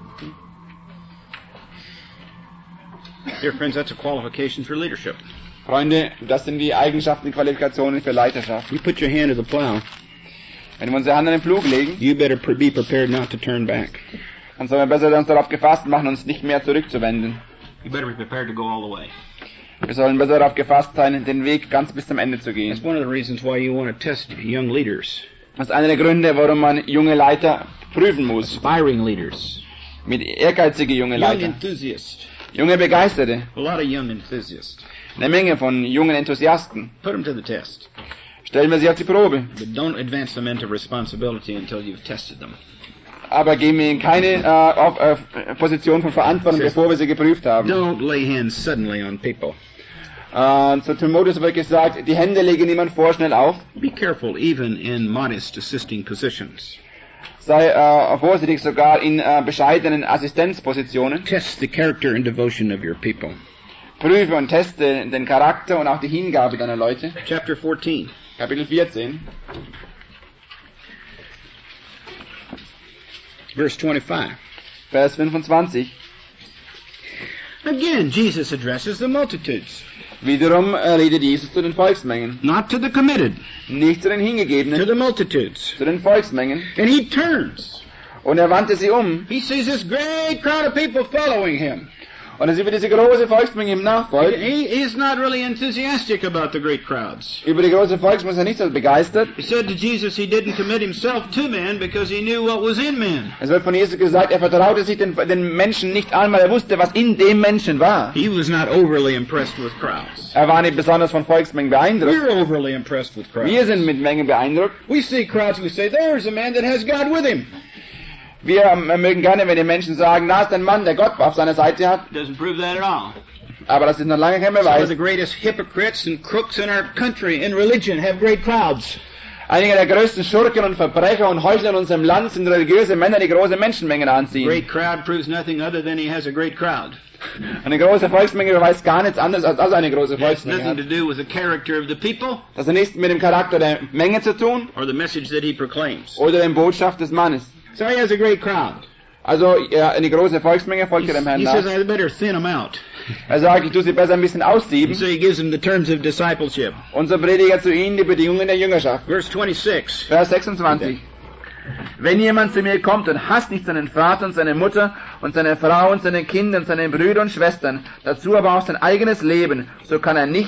Speaker 2: Dear friends, that's a qualification for leadership.
Speaker 1: Freunde, das sind die Eigenschaften, die Qualifikationen für Leiterschaft.
Speaker 2: You put your hand to the plow,
Speaker 1: Wenn wir unsere Hand an den Flug legen,
Speaker 2: you better pre- be prepared not to turn back.
Speaker 1: dann sollen wir besser uns darauf gefasst machen, uns nicht mehr zurückzuwenden.
Speaker 2: You better be prepared to go all the way.
Speaker 1: Wir sollen besser darauf gefasst sein, den Weg ganz bis zum Ende zu
Speaker 2: That's
Speaker 1: gehen.
Speaker 2: one of the reasons why you want to test young leaders,
Speaker 1: Das ist einer der Gründe, warum man junge Leiter prüfen muss.
Speaker 2: aspiring leaders,
Speaker 1: Mit ehrgeizige junge
Speaker 2: young
Speaker 1: Leiter.
Speaker 2: enthusiasts,
Speaker 1: Junge Begeisterte.
Speaker 2: a lot of young enthusiasts.
Speaker 1: Eine Menge von jungen Enthusiasten.
Speaker 2: Put them to the test,
Speaker 1: Stellen wir sie auf die Probe.
Speaker 2: but don't advance them into responsibility until you've tested them.
Speaker 1: Aber geben wir ihnen keine äh, auf, äh, Position von Verantwortung, bevor wir sie geprüft haben.
Speaker 2: Don't lay hands suddenly on people.
Speaker 1: Äh, zu Timotheus wird gesagt, die Hände legen niemand vorschnell auf.
Speaker 2: Be careful even in modest assisting positions.
Speaker 1: Sei äh, vorsichtig sogar in äh, bescheidenen Assistenzpositionen.
Speaker 2: Test the character and devotion of your people.
Speaker 1: Prüfe und teste den Charakter und auch die Hingabe deiner Leute.
Speaker 2: Chapter fourteen.
Speaker 1: Kapitel vierzehn,
Speaker 2: Verse twenty-five.
Speaker 1: Vers fünfundzwanzig.
Speaker 2: Again, Jesus addresses the multitudes.
Speaker 1: Wiederum äh, redet Jesus zu den Volksmengen.
Speaker 2: Not to the committed,
Speaker 1: Nicht zu den
Speaker 2: to
Speaker 1: Hingegebenen,
Speaker 2: the multitudes.
Speaker 1: zu den Volksmengen.
Speaker 2: And he turns.
Speaker 1: Und er wandte sie um.
Speaker 2: He sees this great crowd of people following him.
Speaker 1: Und er sieht, wie diese große Volksmenge ihm nachfolgt.
Speaker 2: He, he's not really enthusiastic about the great crowds.
Speaker 1: Über die große Volksmenge ist er nicht so begeistert.
Speaker 2: He said to Jesus he didn't commit himself to men because he knew what was in men.
Speaker 1: Es wird von Jesus gesagt, er vertraute sich den, den Menschen nicht an, weil er wusste, was in dem Menschen war.
Speaker 2: He was not overly impressed with crowds.
Speaker 1: Er war nicht besonders von Volksmengen beeindruckt.
Speaker 2: We're overly impressed with crowds.
Speaker 1: Wir sind mit Mengen beeindruckt.
Speaker 2: We see crowds and we say, there's a man that has God with him.
Speaker 1: Wir ähm, mögen gerne, wenn die Menschen sagen, da ist ein Mann, der Gott auf seiner Seite hat.
Speaker 2: Doesn't prove that at all.
Speaker 1: Aber das ist noch lange kein
Speaker 2: Some of
Speaker 1: Beweis.
Speaker 2: the greatest hypocrites and crooks in our country in religion have great crowds.
Speaker 1: Einige der größten Schurken und Verbrecher und Heuchler in unserem Land sind religiöse Männer, die große Menschenmengen anziehen.
Speaker 2: Great crowd proves nothing other than he has a great crowd.
Speaker 1: Eine große Volksmenge beweist gar nichts anderes, als dass er eine große
Speaker 2: It has
Speaker 1: Volksmenge
Speaker 2: nothing
Speaker 1: hat.
Speaker 2: to do with the character of the people
Speaker 1: Das hat nichts mit dem Charakter der Menge zu tun
Speaker 2: or the message that he proclaims.
Speaker 1: oder der Botschaft des Mannes.
Speaker 2: So he has a great crowd.
Speaker 1: Also ja, eine große Volksmenge folgt
Speaker 2: He,
Speaker 1: dem Herrn
Speaker 2: he
Speaker 1: nach.
Speaker 2: says, I better thin them out.
Speaker 1: Er sagt, ich tue sie besser ein bisschen
Speaker 2: And
Speaker 1: aussieben.
Speaker 2: so he gives them the terms of discipleship.
Speaker 1: Und so predigt er zu ihnen die Bedingungen der Jüngerschaft.
Speaker 2: Verse twenty-six.
Speaker 1: Vers sechsundzwanzig. Wenn jemand zu mir kommt und hasst nicht seinen Vater und seine Mutter und seine Frau und seine Kinder und seine Brüder und Schwestern, dazu aber auch sein eigenes Leben, so kann er nicht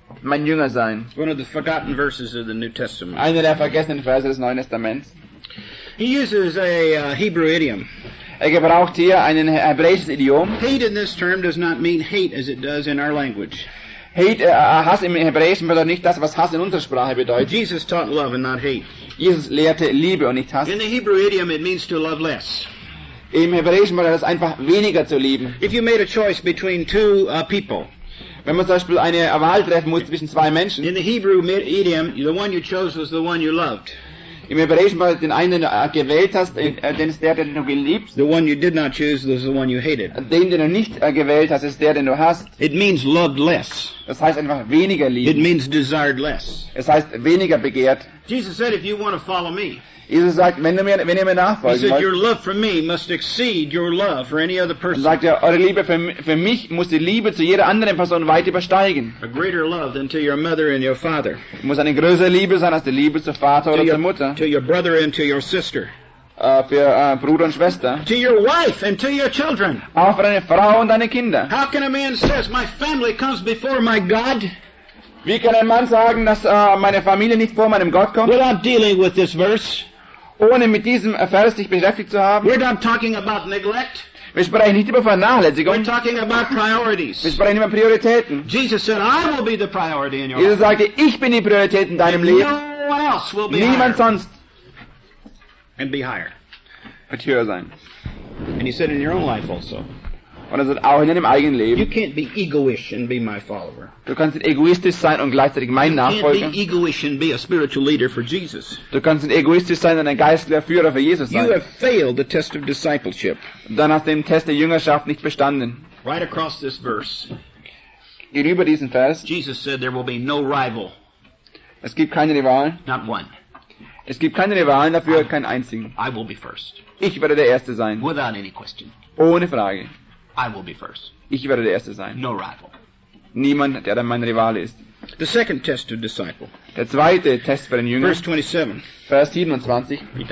Speaker 1: mein Jünger sein.
Speaker 2: One of the forgotten verses of the New Testament.
Speaker 1: Einer der vergessenen Verse des Neuen Testaments.
Speaker 2: He uses a uh, Hebrew idiom.
Speaker 1: Er gebraucht hier ein hebräisches Idiom.
Speaker 2: Hate in this term does not mean hate as it does in our language.
Speaker 1: Hate, äh, Hass im Hebräischen bedeutet nicht das, was Hass in unserer Sprache bedeutet.
Speaker 2: Jesus taught love and not hate.
Speaker 1: Jesus lehrte Liebe und nicht Hass.
Speaker 2: In the Hebrew idiom it means to love less.
Speaker 1: Im Hebräischen bedeutet das einfach weniger zu lieben.
Speaker 2: If you made a choice between two uh, people,
Speaker 1: wenn man zum Beispiel eine Wahl treffen muss zwischen zwei Menschen,
Speaker 2: in the Hebrew idiom, the one you chose was the one you loved.
Speaker 1: Im Hebräischen bedeutet den einen, den du gewählt hast, den ist der, den du geliebst.
Speaker 2: The one you did not choose was the one you hated.
Speaker 1: Den, den du nicht gewählt hast, ist der, den du hast.
Speaker 2: It means loved less.
Speaker 1: Das heißt einfach weniger lieben.
Speaker 2: It means desired less.
Speaker 1: Es heißt weniger begehrt.
Speaker 2: Jesus said, if you want to follow me,
Speaker 1: Jesus sagt, wenn, du mir, wenn ihr mir
Speaker 2: he
Speaker 1: nachfolgen
Speaker 2: said,
Speaker 1: wollt,
Speaker 2: your love for me must exceed your love for any other
Speaker 1: dann
Speaker 2: person.
Speaker 1: sagt er, eure Liebe für, für mich muss die Liebe zu jeder anderen Person weit übersteigen.
Speaker 2: A greater love than to your mother and your father.
Speaker 1: Muss eine größere Liebe sein als die Liebe zu Vater oder
Speaker 2: To
Speaker 1: zur
Speaker 2: your,
Speaker 1: Mutter.
Speaker 2: to your brother and to your sister.
Speaker 1: Äh, für äh, Bruder und Schwester.
Speaker 2: To your wife and to your children.
Speaker 1: Auch für deine Frau und deine Kinder.
Speaker 2: How can a man say, my family comes before my God,
Speaker 1: Wie kann ein Mann sagen, dass äh, meine Familie nicht vor meinem Gott kommt,
Speaker 2: without dealing with this verse?
Speaker 1: ohne mit diesem Vers sich beschäftigt zu haben?
Speaker 2: We're not talking about neglect.
Speaker 1: Wir sprechen nicht über Vernachlässigung.
Speaker 2: We're talking about
Speaker 1: Wir
Speaker 2: priorities.
Speaker 1: sprechen über Prioritäten.
Speaker 2: Jesus said, I will be the priority in your
Speaker 1: Jesus
Speaker 2: life.
Speaker 1: sagte, ich bin die Priorität in deinem
Speaker 2: No
Speaker 1: Leben.
Speaker 2: one else will be
Speaker 1: Niemand
Speaker 2: higher.
Speaker 1: sonst
Speaker 2: And be higher.
Speaker 1: wird höher sein.
Speaker 2: And he said in your own life also.
Speaker 1: Und er sagt auch in deinem eigenen
Speaker 2: You
Speaker 1: Leben.
Speaker 2: can't be egoish and be my follower.
Speaker 1: Du kannst nicht egoistisch sein und gleichzeitig mein
Speaker 2: You can't
Speaker 1: Nachfolger.
Speaker 2: be egoish and be a spiritual leader for Jesus.
Speaker 1: Du kannst nicht egoistisch sein und ein geistlicher Führer für Jesus
Speaker 2: You
Speaker 1: sein.
Speaker 2: have failed the test of discipleship.
Speaker 1: Dann hast du den Test der Jüngerschaft nicht bestanden.
Speaker 2: Right across this verse,
Speaker 1: Gegenüber diesem Vers,
Speaker 2: Jesus said there will be no rival,
Speaker 1: es gibt keine Rivalen.
Speaker 2: not one.
Speaker 1: Es gibt keine Rivalen, dafür keinen einzigen.
Speaker 2: I will be first,
Speaker 1: Ich werde der Erste sein.
Speaker 2: without any question.
Speaker 1: Ohne Frage.
Speaker 2: I will be first.
Speaker 1: Ich werde der Erste sein.
Speaker 2: No rival.
Speaker 1: Niemand, der dann mein Rivale ist.
Speaker 2: The second test of disciple,
Speaker 1: Der zweite Test für den Jünger,
Speaker 2: verse twenty-seven.
Speaker 1: Vers siebenundzwanzig.
Speaker 2: Read that.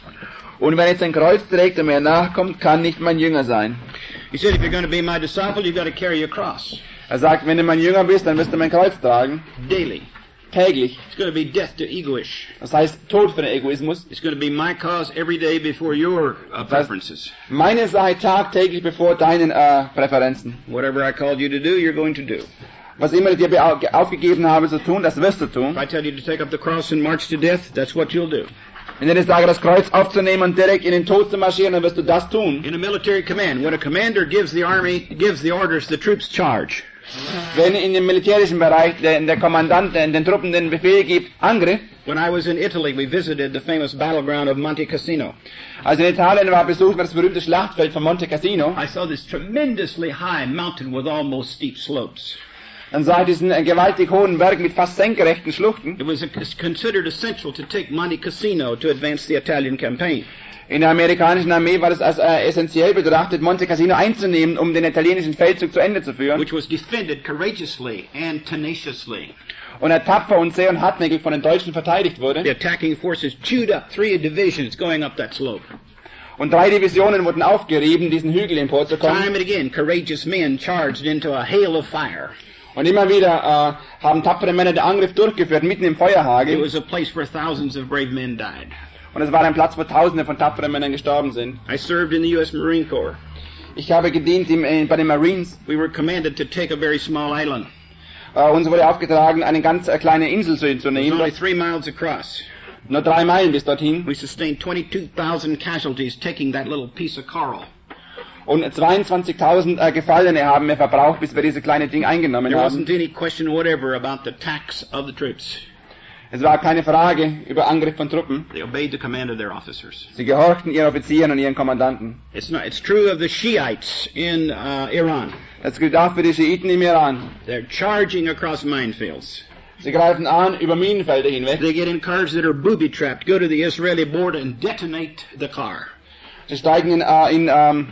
Speaker 1: Und wer jetzt ein Kreuz trägt und mir nachkommt, kann nicht mein Jünger sein.
Speaker 2: He said, if you're going to be my disciple, you've got to carry your cross
Speaker 1: Er sagt, wenn du mein Jünger bist, dann wirst du mein Kreuz tragen.
Speaker 2: daily.
Speaker 1: Täglich.
Speaker 2: It's going to be death to egoish.
Speaker 1: Das heißt, Tod für den Egoismus.
Speaker 2: It's going to be my cause every day before your uh, preferences.
Speaker 1: Meine Sache tagtäglich bevor deinen äh, Präferenzen.
Speaker 2: Whatever I called you to do, you're going to do.
Speaker 1: Was immer ich dir beau- aufgegeben habe zu tun, das wirst du tun.
Speaker 2: If I tell you to take up the cross and march to death, that's what you'll do.
Speaker 1: Wenn ich dir sage, das Kreuz aufzunehmen und direkt in den Tod zu marschieren, dann wirst du das tun.
Speaker 2: In a military command, when a commander gives the army, gives the orders, the troops charge.
Speaker 1: Wenn in dem militärischen Bereich der, der Kommandant den, den Truppen den Befehl gibt, Angriff.
Speaker 2: When I was in Italy, we visited the famous battleground of Monte Cassino.
Speaker 1: Also in Italien war besucht das berühmte Schlachtfeld von Monte Cassino.
Speaker 2: I saw this tremendously high mountain with almost steep slopes.
Speaker 1: Dann sah ich diesen äh, gewaltig hohen Berg mit fast senkrechten Schluchten.
Speaker 2: It was it's considered essential to take Monte Cassino to advance the Italian campaign.
Speaker 1: In der amerikanischen Armee war es als äh, essentiell betrachtet, Monte Cassino einzunehmen, um den italienischen Feldzug zu Ende zu führen.
Speaker 2: Which was defended courageously and tenaciously.
Speaker 1: Und er tapfer und sehr und hartnäckig von den Deutschen verteidigt
Speaker 2: The
Speaker 1: wurde.
Speaker 2: attacking forces chewed up three divisions going up that slope.
Speaker 1: Und drei Divisionen wurden aufgerieben, diesen Hügel emporzukommen.
Speaker 2: Time and again, courageous men charged into a hail of fire.
Speaker 1: Und immer wieder äh, haben tapfere Männer den Angriff durchgeführt, mitten im
Speaker 2: It
Speaker 1: Feuerhagel.
Speaker 2: was a place where thousands of brave men died.
Speaker 1: Und es war ein Platz, wo Tausende von tapferen Männern gestorben sind.
Speaker 2: I served in the U S Marine Corps.
Speaker 1: Ich habe gedient im, äh, bei den Marines.
Speaker 2: We were commanded to take a very small island.
Speaker 1: Äh, uns wurde aufgetragen, eine ganz äh, kleine Insel zu, zu
Speaker 2: It was
Speaker 1: nehmen.
Speaker 2: only three miles across.
Speaker 1: Nur drei Meilen bis dorthin.
Speaker 2: We sustained twenty-two thousand casualties taking that little piece of coral.
Speaker 1: Und zweiundzwanzigtausend äh, Gefallene haben wir verbraucht, bis wir diese kleine Ding eingenommen
Speaker 2: There
Speaker 1: haben.
Speaker 2: wasn't any question whatever about the attacks of the troops.
Speaker 1: Es war keine Frage über Angriff von Truppen.
Speaker 2: They obeyed the command of their officers.
Speaker 1: Sie gehorchten ihren Offizieren und ihren Kommandanten.
Speaker 2: It's not. It's true of the Shiites in uh, Iran.
Speaker 1: Das gilt auch für die Schiiten im Iran.
Speaker 2: They're charging across minefields.
Speaker 1: Sie greifen an über Minenfelder hinweg.
Speaker 2: They get in cars that are booby-trapped, go to the Israeli border and detonate the car.
Speaker 1: Sie steigen in, äh, in, ähm,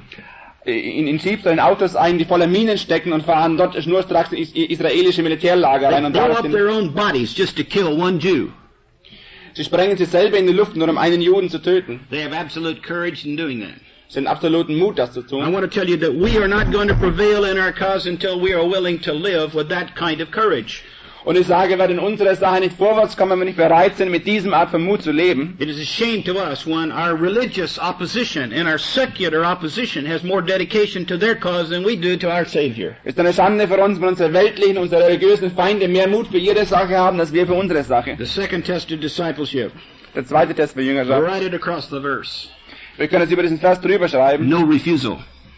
Speaker 1: in, in Jeeps oder in Autos ein, die voller Minen stecken und fahren dort schnurstracks in is israelische Militärlager
Speaker 2: They
Speaker 1: rein und
Speaker 2: blow up
Speaker 1: sind.
Speaker 2: their own bodies just to kill one Jew.
Speaker 1: Sie sprengen sich selber in die Luft, nur um einen Juden zu töten.
Speaker 2: They have absolute courage in doing that.
Speaker 1: Sie haben absoluten Mut, das zu
Speaker 2: I
Speaker 1: tun.
Speaker 2: want to tell you that we are not going to prevail in our cause until we are willing to live with that kind of courage.
Speaker 1: Und ich sage, wir werden in unserer Sache nicht vorwärts kommen, wenn wir nicht bereit sind, mit diesem Art von Mut zu leben.
Speaker 2: It is a shame to us when our religious opposition and our secular opposition has more dedication to their cause than we do to our Savior.
Speaker 1: Es ist eine Schande für uns, wenn unsere weltlichen, unsere religiösen Feinde mehr Mut für ihre Sache haben, als wir für unsere Sache.
Speaker 2: The second test of discipleship.
Speaker 1: Der zweite Test für Jüngerschaft.
Speaker 2: Write it across the verse.
Speaker 1: Wir können es über diesen Vers drüber schreiben.
Speaker 2: No refusal.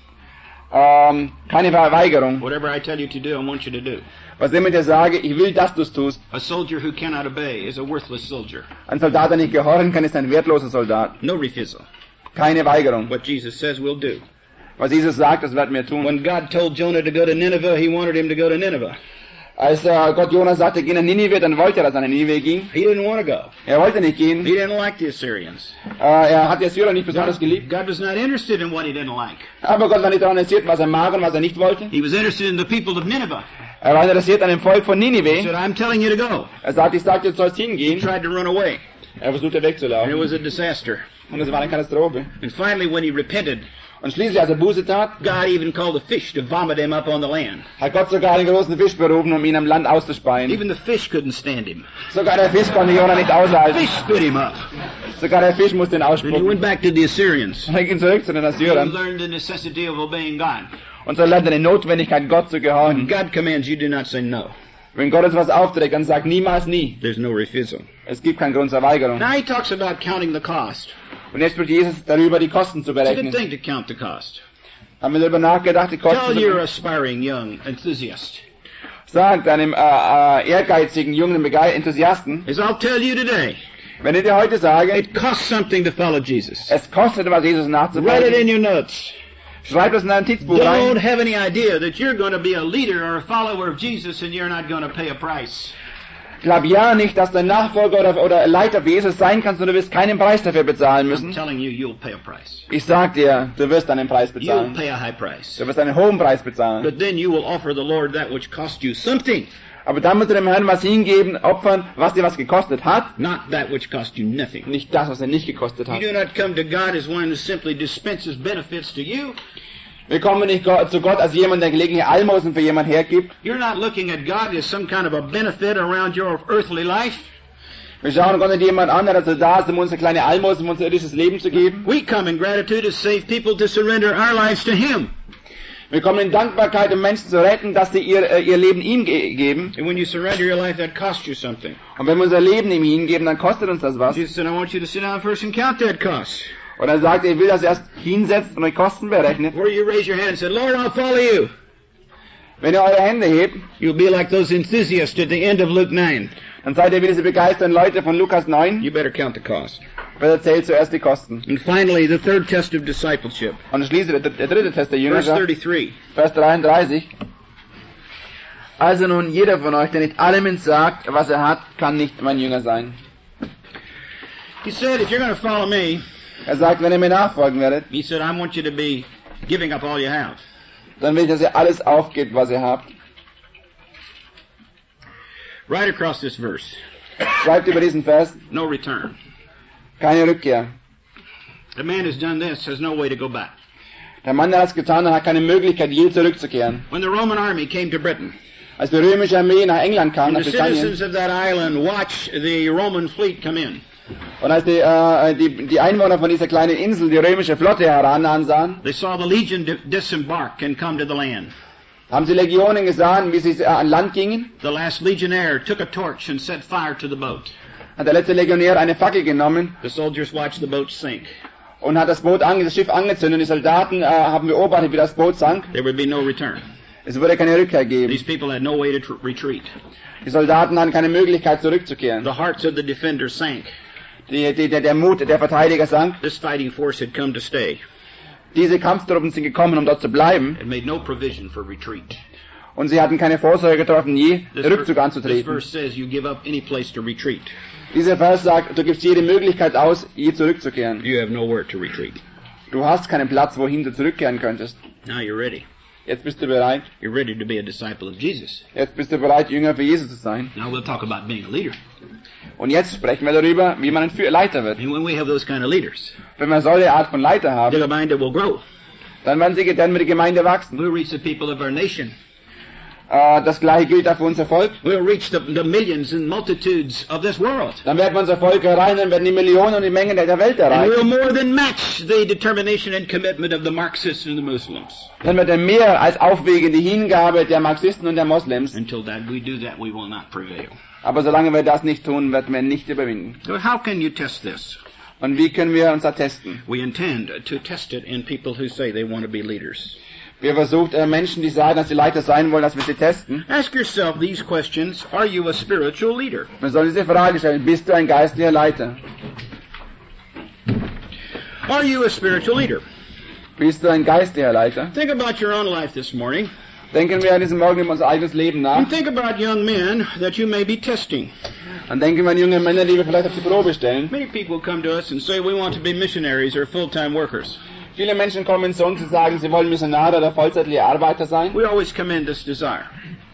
Speaker 1: Ähm, keine Verweigerung.
Speaker 2: Whatever I tell you to do, I want you to do.
Speaker 1: Was immer ich dir sage, ich will, dass du es tust.
Speaker 2: A soldier who cannot obey is a worthless soldier.
Speaker 1: Ein Soldat, der nicht gehorchen kann, ist ein wertloser Soldat.
Speaker 2: No refusal.
Speaker 1: Keine Weigerung.
Speaker 2: What Jesus says we'll do.
Speaker 1: Was Jesus sagt, das werden wir tun.
Speaker 2: When God told Jonah to go to Nineveh, he wanted him to go to Nineveh.
Speaker 1: Als äh, Gott Jonas sagte, geh nach Ninive, dann wollte er, dass er nach Ninive ging.
Speaker 2: He didn't want to go.
Speaker 1: Er wollte nicht gehen.
Speaker 2: He didn't like the Assyrians.
Speaker 1: Äh, er hat die Assyrer nicht besonders geliebt.
Speaker 2: God was not interested in what he didn't like.
Speaker 1: Aber Gott war nicht daran interessiert, was er mag und was er nicht wollte.
Speaker 2: He was interested in the people of Nineveh.
Speaker 1: Er war interessiert an dem Volk von
Speaker 2: He
Speaker 1: Ninive.
Speaker 2: said, I'm telling you to go.
Speaker 1: Er sagte, ich sagte, du sollst
Speaker 2: He
Speaker 1: hingehen.
Speaker 2: tried to run away.
Speaker 1: Er versuchte
Speaker 2: And it
Speaker 1: wegzulaufen.
Speaker 2: was a disaster.
Speaker 1: Und es war eine Katastrophe.
Speaker 2: And finally, when he repented,
Speaker 1: Und schließlich, als er Buße tat,
Speaker 2: God even called a fish to vomit him up on the land.
Speaker 1: hat Gott sogar einen großen Fisch berufen, um ihn am Land auszuspeien.
Speaker 2: Even the fish couldn't stand him.
Speaker 1: Sogar der Fisch konnte Jona nicht
Speaker 2: The
Speaker 1: aushalten.
Speaker 2: fish spit him up.
Speaker 1: Sogar der Fisch musste ihn
Speaker 2: And he
Speaker 1: ausspucken.
Speaker 2: went back to the Assyrians.
Speaker 1: Und er ging zurück zu den
Speaker 2: He
Speaker 1: Assyrern.
Speaker 2: learned the necessity of obeying God.
Speaker 1: Und so lernte er die Notwendigkeit, Gott zu
Speaker 2: When
Speaker 1: gehorchen.
Speaker 2: God commands, you do not say no.
Speaker 1: Wenn Gott uns was aufträgt, dann sagt niemals nie.
Speaker 2: There's no refusal.
Speaker 1: Es gibt keinen Grund zur Weigerung.
Speaker 2: Now he talks about counting the cost.
Speaker 1: Und jetzt spricht Jesus darüber, die Kosten zu
Speaker 2: It's a good
Speaker 1: berechnen.
Speaker 2: thing to count the cost.
Speaker 1: Haben wir darüber nachgedacht, die Kosten
Speaker 2: Tell
Speaker 1: zu
Speaker 2: your
Speaker 1: berechnen?
Speaker 2: aspiring young enthusiast.
Speaker 1: Sagt einem äh, äh, ehrgeizigen, jungen Bege- Enthusiasten,
Speaker 2: As I'll tell you today,
Speaker 1: wenn ich dir heute sage,
Speaker 2: it costs something to follow Jesus.
Speaker 1: es kostet was, Jesus
Speaker 2: Write it
Speaker 1: nachzufolgen,
Speaker 2: in your notes.
Speaker 1: schreib das in dein Notizbuch
Speaker 2: Don't
Speaker 1: rein.
Speaker 2: have any idea that you're going to be a leader or a follower of Jesus and you're not going to pay a price.
Speaker 1: Glaub ja nicht, dass du ein Nachfolger oder, oder Leiter für Jesus sein kannst und du wirst keinen Preis dafür bezahlen
Speaker 2: I'm
Speaker 1: müssen.
Speaker 2: telling you, you'll pay a price.
Speaker 1: Ich sag dir, du wirst einen Preis
Speaker 2: You'll
Speaker 1: bezahlen.
Speaker 2: pay a high price.
Speaker 1: Du wirst einen hohen Preis bezahlen.
Speaker 2: But then you will offer the Lord that which cost you something,
Speaker 1: Aber dann musst du dem Herrn was hingeben, opfern, was dir was gekostet hat,
Speaker 2: not that which cost you nothing.
Speaker 1: nicht das, was er nicht gekostet
Speaker 2: You
Speaker 1: hat.
Speaker 2: do not come to God as one who simply dispenses benefits to you.
Speaker 1: Wir kommen nicht Gott- zu Gott als jemand, der gelegentlich Almosen für jemand hergibt.
Speaker 2: You're not looking at God as some kind of a benefit around your earthly life.
Speaker 1: Wir schauen Gott nicht jemand an, der dazu da ist, um uns eine kleine Almosen für unser irdisches Leben zu geben.
Speaker 2: We come in gratitude to save people to surrender our lives to Him.
Speaker 1: Wir kommen in Dankbarkeit, um Menschen zu retten, dass sie ihr, äh, ihr Leben ihm ge geben.
Speaker 2: And when you surrender your life, that costs you something.
Speaker 1: Und wenn wir unser Leben ihm hingeben, dann kostet uns das was.
Speaker 2: Jesus said, I want you to sit down first and count that cost.
Speaker 1: Und er sagt, ich will, dass ihr erst hinsetzt und euch Kosten berechnet.
Speaker 2: Before you raise your hand and say, Lord, I'll follow you.
Speaker 1: Wenn ihr eure Hände hebt,
Speaker 2: You'll be like those enthusiasts at the end of Luke nine.
Speaker 1: dann seid ihr wie diese begeisterten Leute von Lukas neun.
Speaker 2: You better count the cost.
Speaker 1: Wer erzählt zuerst die Kosten.
Speaker 2: And finally, the third test of discipleship.
Speaker 1: Und schließlich der, der dritte Test der
Speaker 2: Verse
Speaker 1: Jüngerschaft,
Speaker 2: thirty-three.
Speaker 1: Vers dreiunddreißig. Also nun, jeder von euch, der nicht allem entsagt, was er hat, kann nicht mein Jünger sein.
Speaker 2: He said, if you're going to follow me,
Speaker 1: Er sagt, wenn ihr mir nachfolgen werdet,
Speaker 2: he said, I want you to be giving up all you have.
Speaker 1: dann will ich, dass ihr alles aufgebt, was ihr habt.
Speaker 2: Right across this verse.
Speaker 1: Schreibt über diesen Vers,
Speaker 2: No return.
Speaker 1: keine Rückkehr.
Speaker 2: The man who's done this has no way to go back.
Speaker 1: Der Mann, der das getan hat, hat keine Möglichkeit, je zurückzukehren.
Speaker 2: When the Roman army came to Britain,
Speaker 1: Als die römische Armee nach England kam,
Speaker 2: and
Speaker 1: nach
Speaker 2: the
Speaker 1: Britannien,
Speaker 2: citizens of that island watched the Roman fleet come in,
Speaker 1: und als die, äh, die, die Einwohner von dieser kleinen Insel die römische Flotte heran ansahen,
Speaker 2: they saw the legion di- disembark and come to the land.
Speaker 1: haben sie Legionen gesehen, wie sie äh, an Land gingen.
Speaker 2: The last legionnaire took a torch and set fire to the boat.
Speaker 1: Hat der letzte Legionär eine Fackel genommen
Speaker 2: The soldiers watched the boat sink.
Speaker 1: und hat das Boot ange das Schiff angezündet. Die Soldaten äh, haben beobachtet, wie das Boot sank.
Speaker 2: There would be no return.
Speaker 1: Es würde keine Rückkehr geben.
Speaker 2: These people had no way to tr- retreat.
Speaker 1: Die Soldaten hatten keine Möglichkeit zurückzukehren.
Speaker 2: The hearts of the defenders sank.
Speaker 1: Die, die, der, der Mut der Verteidiger sank.
Speaker 2: This fighting force had come to stay.
Speaker 1: Diese Kampftruppen sind gekommen, um dort zu bleiben.
Speaker 2: It made no provision for retreat.
Speaker 1: Und sie hatten keine Vorsorge getroffen, je
Speaker 2: This,
Speaker 1: den Rückzug
Speaker 2: ver- this
Speaker 1: anzutreten.
Speaker 2: verse says you give up any place to retreat.
Speaker 1: Dieser Vers sagt, du gibst jede Möglichkeit aus, je zurückzukehren.
Speaker 2: You have nowhere to retreat.
Speaker 1: Du hast keinen Platz, wohin du zurückkehren könntest.
Speaker 2: Now you're ready.
Speaker 1: Jetzt bist du bereit.
Speaker 2: You're ready to be a disciple of Jesus.
Speaker 1: Jetzt bist du bereit, Jünger für Jesus zu sein.
Speaker 2: Now we'll talk about being a leader.
Speaker 1: Und jetzt sprechen wir darüber, wie man ein Für- Leiter wird.
Speaker 2: And when we have those kind of leaders,
Speaker 1: Wenn wir solche Art von Leiter
Speaker 2: the
Speaker 1: haben,
Speaker 2: Gemeinde will grow.
Speaker 1: dann werden sie dann mit der Gemeinde wachsen.
Speaker 2: We'll reach the people of our nation.
Speaker 1: Äh, das gleiche gilt auch für unser Volk.
Speaker 2: We'll reach the, the millions and multitudes of this world.
Speaker 1: Dann werden wir unser Volk erreichen, dann werden die Millionen und die Mengen der Welt
Speaker 2: And
Speaker 1: erreichen.
Speaker 2: we'll more than match the determination and commitment of the Marxists and the Muslims.
Speaker 1: Dann wird er mehr als aufwiegen die Hingabe der Marxisten und der Moslems.
Speaker 2: Until that we do that, we will not prevail.
Speaker 1: Aber solange wir das nicht tun, werden wir nicht überwinden.
Speaker 2: So how can you test this?
Speaker 1: Und wie können wir uns da testen?
Speaker 2: We intend to test it in people who say they want to be leaders.
Speaker 1: Wir versuchen äh, Menschen, die sagen, dass sie Leiter sein wollen, dass wir sie testen.
Speaker 2: Ask yourself these questions. Are you a spiritual leader?
Speaker 1: Man soll diese Frage stellen, bist du ein geistlicher Leiter?
Speaker 2: Are you a spiritual leader?
Speaker 1: Bist du ein geistlicher Leiter?
Speaker 2: Think about your own life this morning.
Speaker 1: Denken wir an diesem Morgen über unser eigenes Leben nach.
Speaker 2: And think about young men that you may be testing.
Speaker 1: Dann denken wir an junge Männer, die wir vielleicht auf die Probe stellen.
Speaker 2: Many people come to us and say we want to be missionaries or full-time workers.
Speaker 1: Viele Menschen kommen zu uns und sagen, sie wollen Missionare oder vollzeitliche Arbeiter sein.
Speaker 2: We always commend this desire.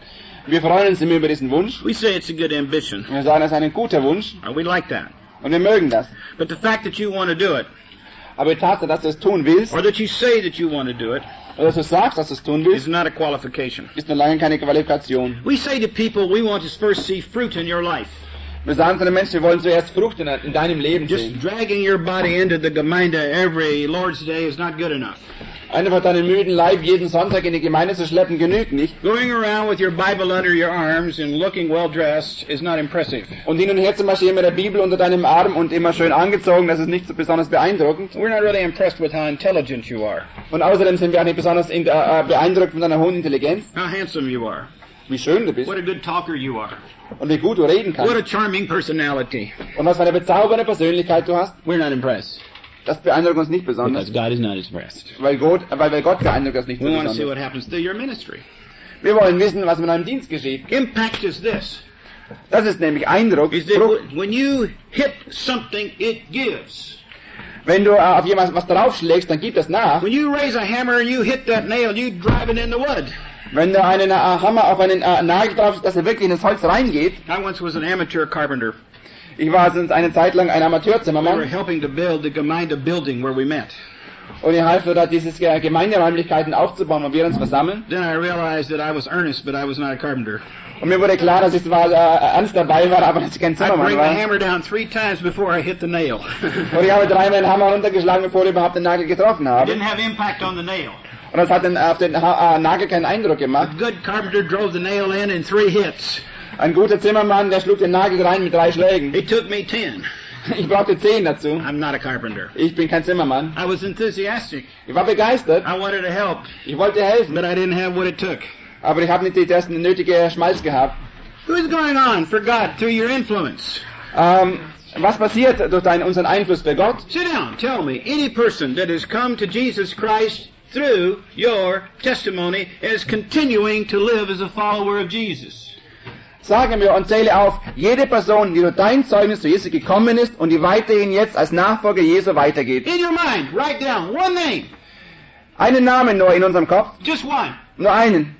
Speaker 1: Wir freuen uns immer über diesen Wunsch.
Speaker 2: We say it's a good ambition.
Speaker 1: Wir sagen, das ist ein guter Wunsch
Speaker 2: Uh, we like that.
Speaker 1: und wir mögen das.
Speaker 2: But the fact that you want to do it,
Speaker 1: Aber die Tatsache, dass du es tun willst,
Speaker 2: or that you say that you want to do it,
Speaker 1: oder dass du sagst, dass du es tun
Speaker 2: is
Speaker 1: willst,
Speaker 2: not a qualification.
Speaker 1: ist noch lange keine Qualifikation.
Speaker 2: We say to people, we want to first see fruit in your life.
Speaker 1: Wir sagen zu den Menschen, wir wollen zuerst Frucht in, in deinem Leben
Speaker 2: Just
Speaker 1: sehen.
Speaker 2: dragging your body into the Gemeinde every Lord's Day is not good enough.
Speaker 1: Einfach deinen müden Leib jeden Sonntag in die Gemeinde zu schleppen, genügt nicht.
Speaker 2: Going around with your Bible under your arms and looking well dressed is not impressive.
Speaker 1: Und hin und her zu marschieren mit der Bibel unter deinem Arm und immer schön angezogen, das ist nicht so besonders beeindruckend.
Speaker 2: We're not really impressed with how intelligent you are,
Speaker 1: Und außerdem sind wir auch nicht besonders in, äh, beeindruckt von deiner hohen Intelligenz,
Speaker 2: how handsome you are,
Speaker 1: wie schön du bist
Speaker 2: what a good talker you are,
Speaker 1: und wie gut du reden
Speaker 2: what a
Speaker 1: kannst
Speaker 2: charming personality.
Speaker 1: und was für eine bezaubernde Persönlichkeit du hast.
Speaker 2: We're not impressed
Speaker 1: Das beeindruckt uns nicht besonders,
Speaker 2: because God is not impressed.
Speaker 1: weil Gott, weil, weil Gott beeindruckt das nicht so
Speaker 2: We want to see
Speaker 1: besonders.
Speaker 2: what happens through your ministry.
Speaker 1: Wir wollen wissen, was mit deinem Dienst geschieht.
Speaker 2: Impact is this,
Speaker 1: Das ist nämlich Eindruck,
Speaker 2: is that
Speaker 1: Frucht.
Speaker 2: when you hit something, it gives.
Speaker 1: Wenn du äh, auf jemanden was draufschlägst, dann gibt das nach.
Speaker 2: When you raise a hammer and you hit that nail, you drive it in the wood.
Speaker 1: Wenn du einen äh, Hammer auf einen äh, Nagel drauf, dass er wirklich in das Holz reingeht.
Speaker 2: I once was an amateur carpenter.
Speaker 1: Ich war sonst eine Zeit lang ein
Speaker 2: We were
Speaker 1: Amateurzimmermann
Speaker 2: helping to build the Gemeinde building where we met.
Speaker 1: und ich half da dieses äh, Gemeinderäumlichkeiten aufzubauen, wo wir uns versammeln.
Speaker 2: Then I realized that I was earnest, but I was not a carpenter.
Speaker 1: Und mir wurde klar, dass ich zwar äh, ernst dabei war, aber dass ich kein
Speaker 2: I'd
Speaker 1: Zimmermann
Speaker 2: bring the
Speaker 1: war.
Speaker 2: hammer down three times before I hit the nail.
Speaker 1: Und ich habe dreimal den Hammer runtergeschlagen, bevor ich überhaupt den Nagel getroffen
Speaker 2: I
Speaker 1: habe.
Speaker 2: didn't have impact on the nail.
Speaker 1: Und das hat dann auf den ha äh, Nagel keinen Eindruck
Speaker 2: A
Speaker 1: gemacht.
Speaker 2: good carpenter drove the nail in in three hits.
Speaker 1: Ein guter Zimmermann, der schlug den Nagel rein mit drei Schlägen.
Speaker 2: It took me ten.
Speaker 1: Ich brauchte zehn dazu.
Speaker 2: I'm not a carpenter.
Speaker 1: Ich bin kein Zimmermann.
Speaker 2: I was enthusiastic.
Speaker 1: Ich war begeistert.
Speaker 2: I wanted to help,
Speaker 1: Ich wollte helfen.
Speaker 2: but I didn't have what it took.
Speaker 1: Aber ich habe nicht die dessen nötige Schmalz gehabt.
Speaker 2: Who's going on for God through your influence?
Speaker 1: Ähm, was passiert durch deinen, unseren Einfluss für Gott?
Speaker 2: Sit down. Tell me, any person that has come to Jesus Christ through your testimony is continuing to live as a follower of Jesus.
Speaker 1: Sage mir und zähle auf, jede Person, die durch dein Zeugnis zu Jesus gekommen ist und die weiterhin jetzt als Nachfolger Jesu weitergeht.
Speaker 2: In your mind, write down one name.
Speaker 1: Einen Namen nur in unserem Kopf.
Speaker 2: Just one.
Speaker 1: Nur einen.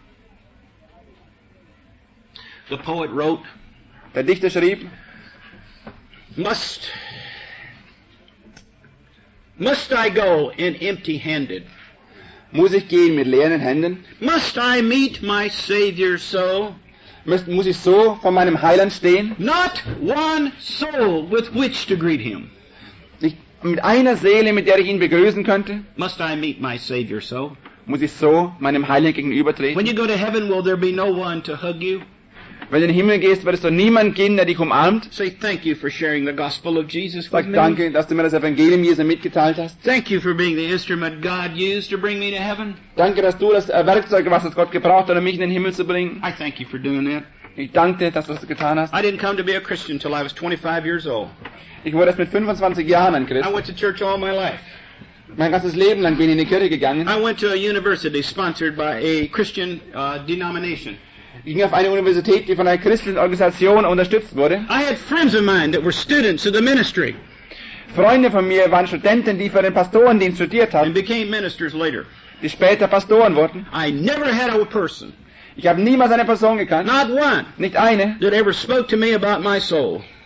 Speaker 2: The poet wrote,
Speaker 1: Der Dichter schrieb,
Speaker 2: Must, must I go in empty-handed?
Speaker 1: muss ich gehen mit leeren Händen?
Speaker 2: Must I meet my Savior so?
Speaker 1: Muss, muss ich so vor meinem Heiland stehen?
Speaker 2: Not one soul with which to greet him.
Speaker 1: Nicht mit einer Seele, mit der ich ihn begrüßen könnte?
Speaker 2: Must I meet my Savior so?
Speaker 1: Muss ich so meinem Heiland
Speaker 2: When
Speaker 1: gegenübertreten?
Speaker 2: you go to heaven, will there be no one to hug you?
Speaker 1: Wenn du in den Himmel gehst, wird es doch niemand geben, der dich umarmt.
Speaker 2: Say thank you for sharing the gospel of Jesus with
Speaker 1: Sag
Speaker 2: me.
Speaker 1: danke, dass du mir das Evangelium Jesu mitgeteilt hast.
Speaker 2: Thank you for being the instrument God used to bring me to heaven.
Speaker 1: Danke, dass du das äh, Werkzeug warst, das Gott gebraucht hat, um mich in den Himmel zu bringen.
Speaker 2: I thank you for doing that.
Speaker 1: Ich danke dir, dass du das getan hast.
Speaker 2: I didn't come to be a Christian till I was twenty-five years old.
Speaker 1: Ich wurde erst mit fünfundzwanzig Jahren ein
Speaker 2: I
Speaker 1: Christ.
Speaker 2: went to church all my life.
Speaker 1: Mein ganzes Leben lang bin ich in die Kirche gegangen.
Speaker 2: I went to a university sponsored by a Christian uh, denomination.
Speaker 1: Ich ging auf eine Universität, die von einer christlichen Organisation unterstützt wurde.
Speaker 2: I had friends of mine that were students of the ministry
Speaker 1: Freunde von mir waren Studenten, die für den Pastorendienst studiert
Speaker 2: and
Speaker 1: haben,
Speaker 2: became ministers later.
Speaker 1: die später Pastoren wurden.
Speaker 2: I never had a person,
Speaker 1: Ich habe niemals eine Person gekannt,
Speaker 2: not one,
Speaker 1: nicht eine,
Speaker 2: that ever spoke to me about my soul.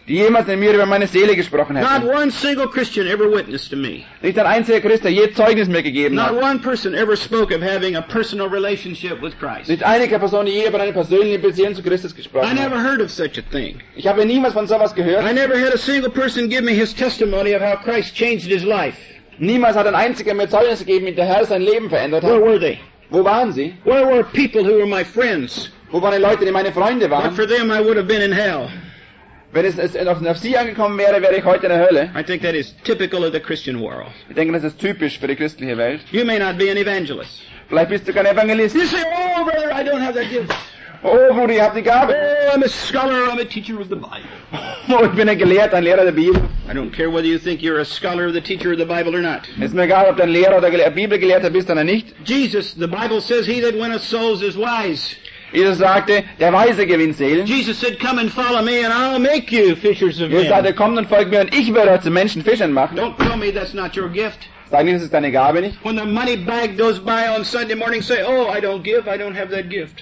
Speaker 1: die jemals mit mir über meine Seele gesprochen
Speaker 2: Not
Speaker 1: hätten.
Speaker 2: one single Christian ever witnessed to me.
Speaker 1: Nicht ein einziger Christ, der je Zeugnis mir gegeben
Speaker 2: Not
Speaker 1: hat.
Speaker 2: one person ever spoke of having a personal relationship with Christ.
Speaker 1: Nicht einige Person, die je über eine persönliche Beziehung zu Christus
Speaker 2: I
Speaker 1: gesprochen
Speaker 2: never
Speaker 1: hat.
Speaker 2: heard of such a thing.
Speaker 1: Ich habe niemals von sowas gehört.
Speaker 2: I never had a single person give me his testimony of how Christ changed his life.
Speaker 1: Niemals hat ein einziger mir Zeugnis gegeben, wie der Herr sein Leben verändert
Speaker 2: Where
Speaker 1: hat.
Speaker 2: were they?
Speaker 1: Wo waren sie?
Speaker 2: Where were people who were my friends?
Speaker 1: Wo waren die Leute, die meine Freunde
Speaker 2: But
Speaker 1: waren?
Speaker 2: for them I would have been in hell.
Speaker 1: Wenn es, es auf, auf sie angekommen wäre, wäre ich heute in der Hölle.
Speaker 2: I think that is typical of the Christian world.
Speaker 1: Ich denke, das ist typisch für die christliche Welt.
Speaker 2: You may not be an evangelist.
Speaker 1: Vielleicht bist du kein Evangelist.
Speaker 2: You say, oh brother, I don't have that gift.
Speaker 1: Oh, Bruder, ich habe die Gabe.
Speaker 2: Oh, I'm a scholar, I'm a teacher of the Bible.
Speaker 1: Oh, ich bin ein Gelehrter, ein Lehrer der Bibel.
Speaker 2: I don't care whether you think you're a scholar or the teacher of the Bible or not.
Speaker 1: Ist mir egal, ob du ein Lehrer oder Gele- Bibelgelehrter bist oder nicht.
Speaker 2: Jesus, the Bible says, he that winneth souls is wise.
Speaker 1: Jesus sagte, der Weise gewinnt Seelen.
Speaker 2: Jesus said, come and follow me and I'll make you fishers of
Speaker 1: Jesus sagte,
Speaker 2: men.
Speaker 1: kommt und folgt mir und ich werde euch zu Menschen Fischern machen.
Speaker 2: Don't tell me that's not your gift.
Speaker 1: Sag nicht, das ist deine Gabe nicht.
Speaker 2: When the money bag goes by on Sunday morning, say, oh, I don't give, I don't have that gift.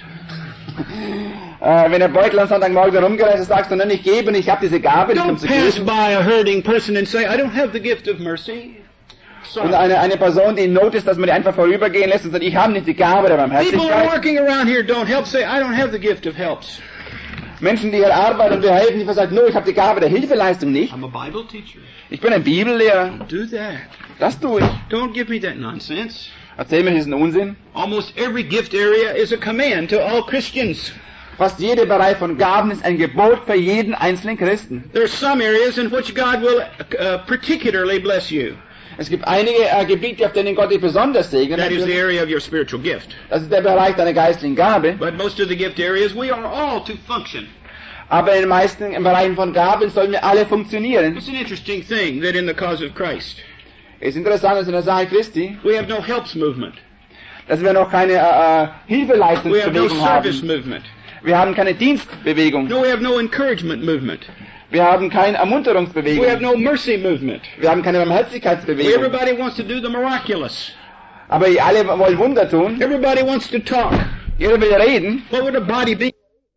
Speaker 1: Äh, wenn der Beutel am Sonntagmorgen rumgereist ist, sagst du, nein, ich gebe und ich habe diese Gabe nicht, um
Speaker 2: Don't
Speaker 1: zu
Speaker 2: pass
Speaker 1: geben.
Speaker 2: by a hurting person and say, I don't have the gift of mercy.
Speaker 1: Und
Speaker 2: Sorry.
Speaker 1: eine, eine Person, die in Not ist, dass man die einfach vorübergehen lässt und sagt, ich habe nicht die Gabe der
Speaker 2: People
Speaker 1: Barmherzigkeit.
Speaker 2: working around here don't help, say, I don't have the gift of helps.
Speaker 1: Menschen, die hier arbeiten und wir helfen, die sagen, no, ich habe die Gabe der Hilfeleistung nicht.
Speaker 2: I'm a Bible teacher.
Speaker 1: Ich bin ein Bibellehrer.
Speaker 2: Do that.
Speaker 1: Das tue ich.
Speaker 2: Don't give me that nonsense.
Speaker 1: Erzähl mir diesen Unsinn.
Speaker 2: Almost every gift area is a command to all Christians.
Speaker 1: Fast jeder Bereich von Gaben ist ein Gebot für jeden einzelnen Christen.
Speaker 2: There are some areas in which God will uh, particularly bless you.
Speaker 1: Es gibt einige äh, Gebiete, auf denen Gott dich besonders segnet.
Speaker 2: That is the area of your spiritual gift.
Speaker 1: Das ist der Bereich deiner geistlichen Gabe.
Speaker 2: But most of the gift areas, we are all to function.
Speaker 1: Aber in den meisten Bereichen von Gaben sollen wir alle funktionieren.
Speaker 2: It's an interesting thing that in the cause of Christ,
Speaker 1: Es ist interessant, dass in der Sache Christi,
Speaker 2: we have no helps movement.
Speaker 1: dass wir noch keine äh, äh,
Speaker 2: We have no
Speaker 1: Hilfeleistungsbewegung
Speaker 2: service
Speaker 1: haben.
Speaker 2: movement.
Speaker 1: Wir haben keine Dienstbewegung.
Speaker 2: No, we have no encouragement movement.
Speaker 1: Wir haben keine
Speaker 2: We have
Speaker 1: Ermunterungsbewegung.
Speaker 2: no mercy movement.
Speaker 1: Wir haben keine Barmherzigkeitsbewegung.
Speaker 2: Everybody wants to do the miraculous.
Speaker 1: Aber ihr alle wollen Wunder tun.
Speaker 2: Everybody wants to talk.
Speaker 1: Jeder will reden.
Speaker 2: What would a body be?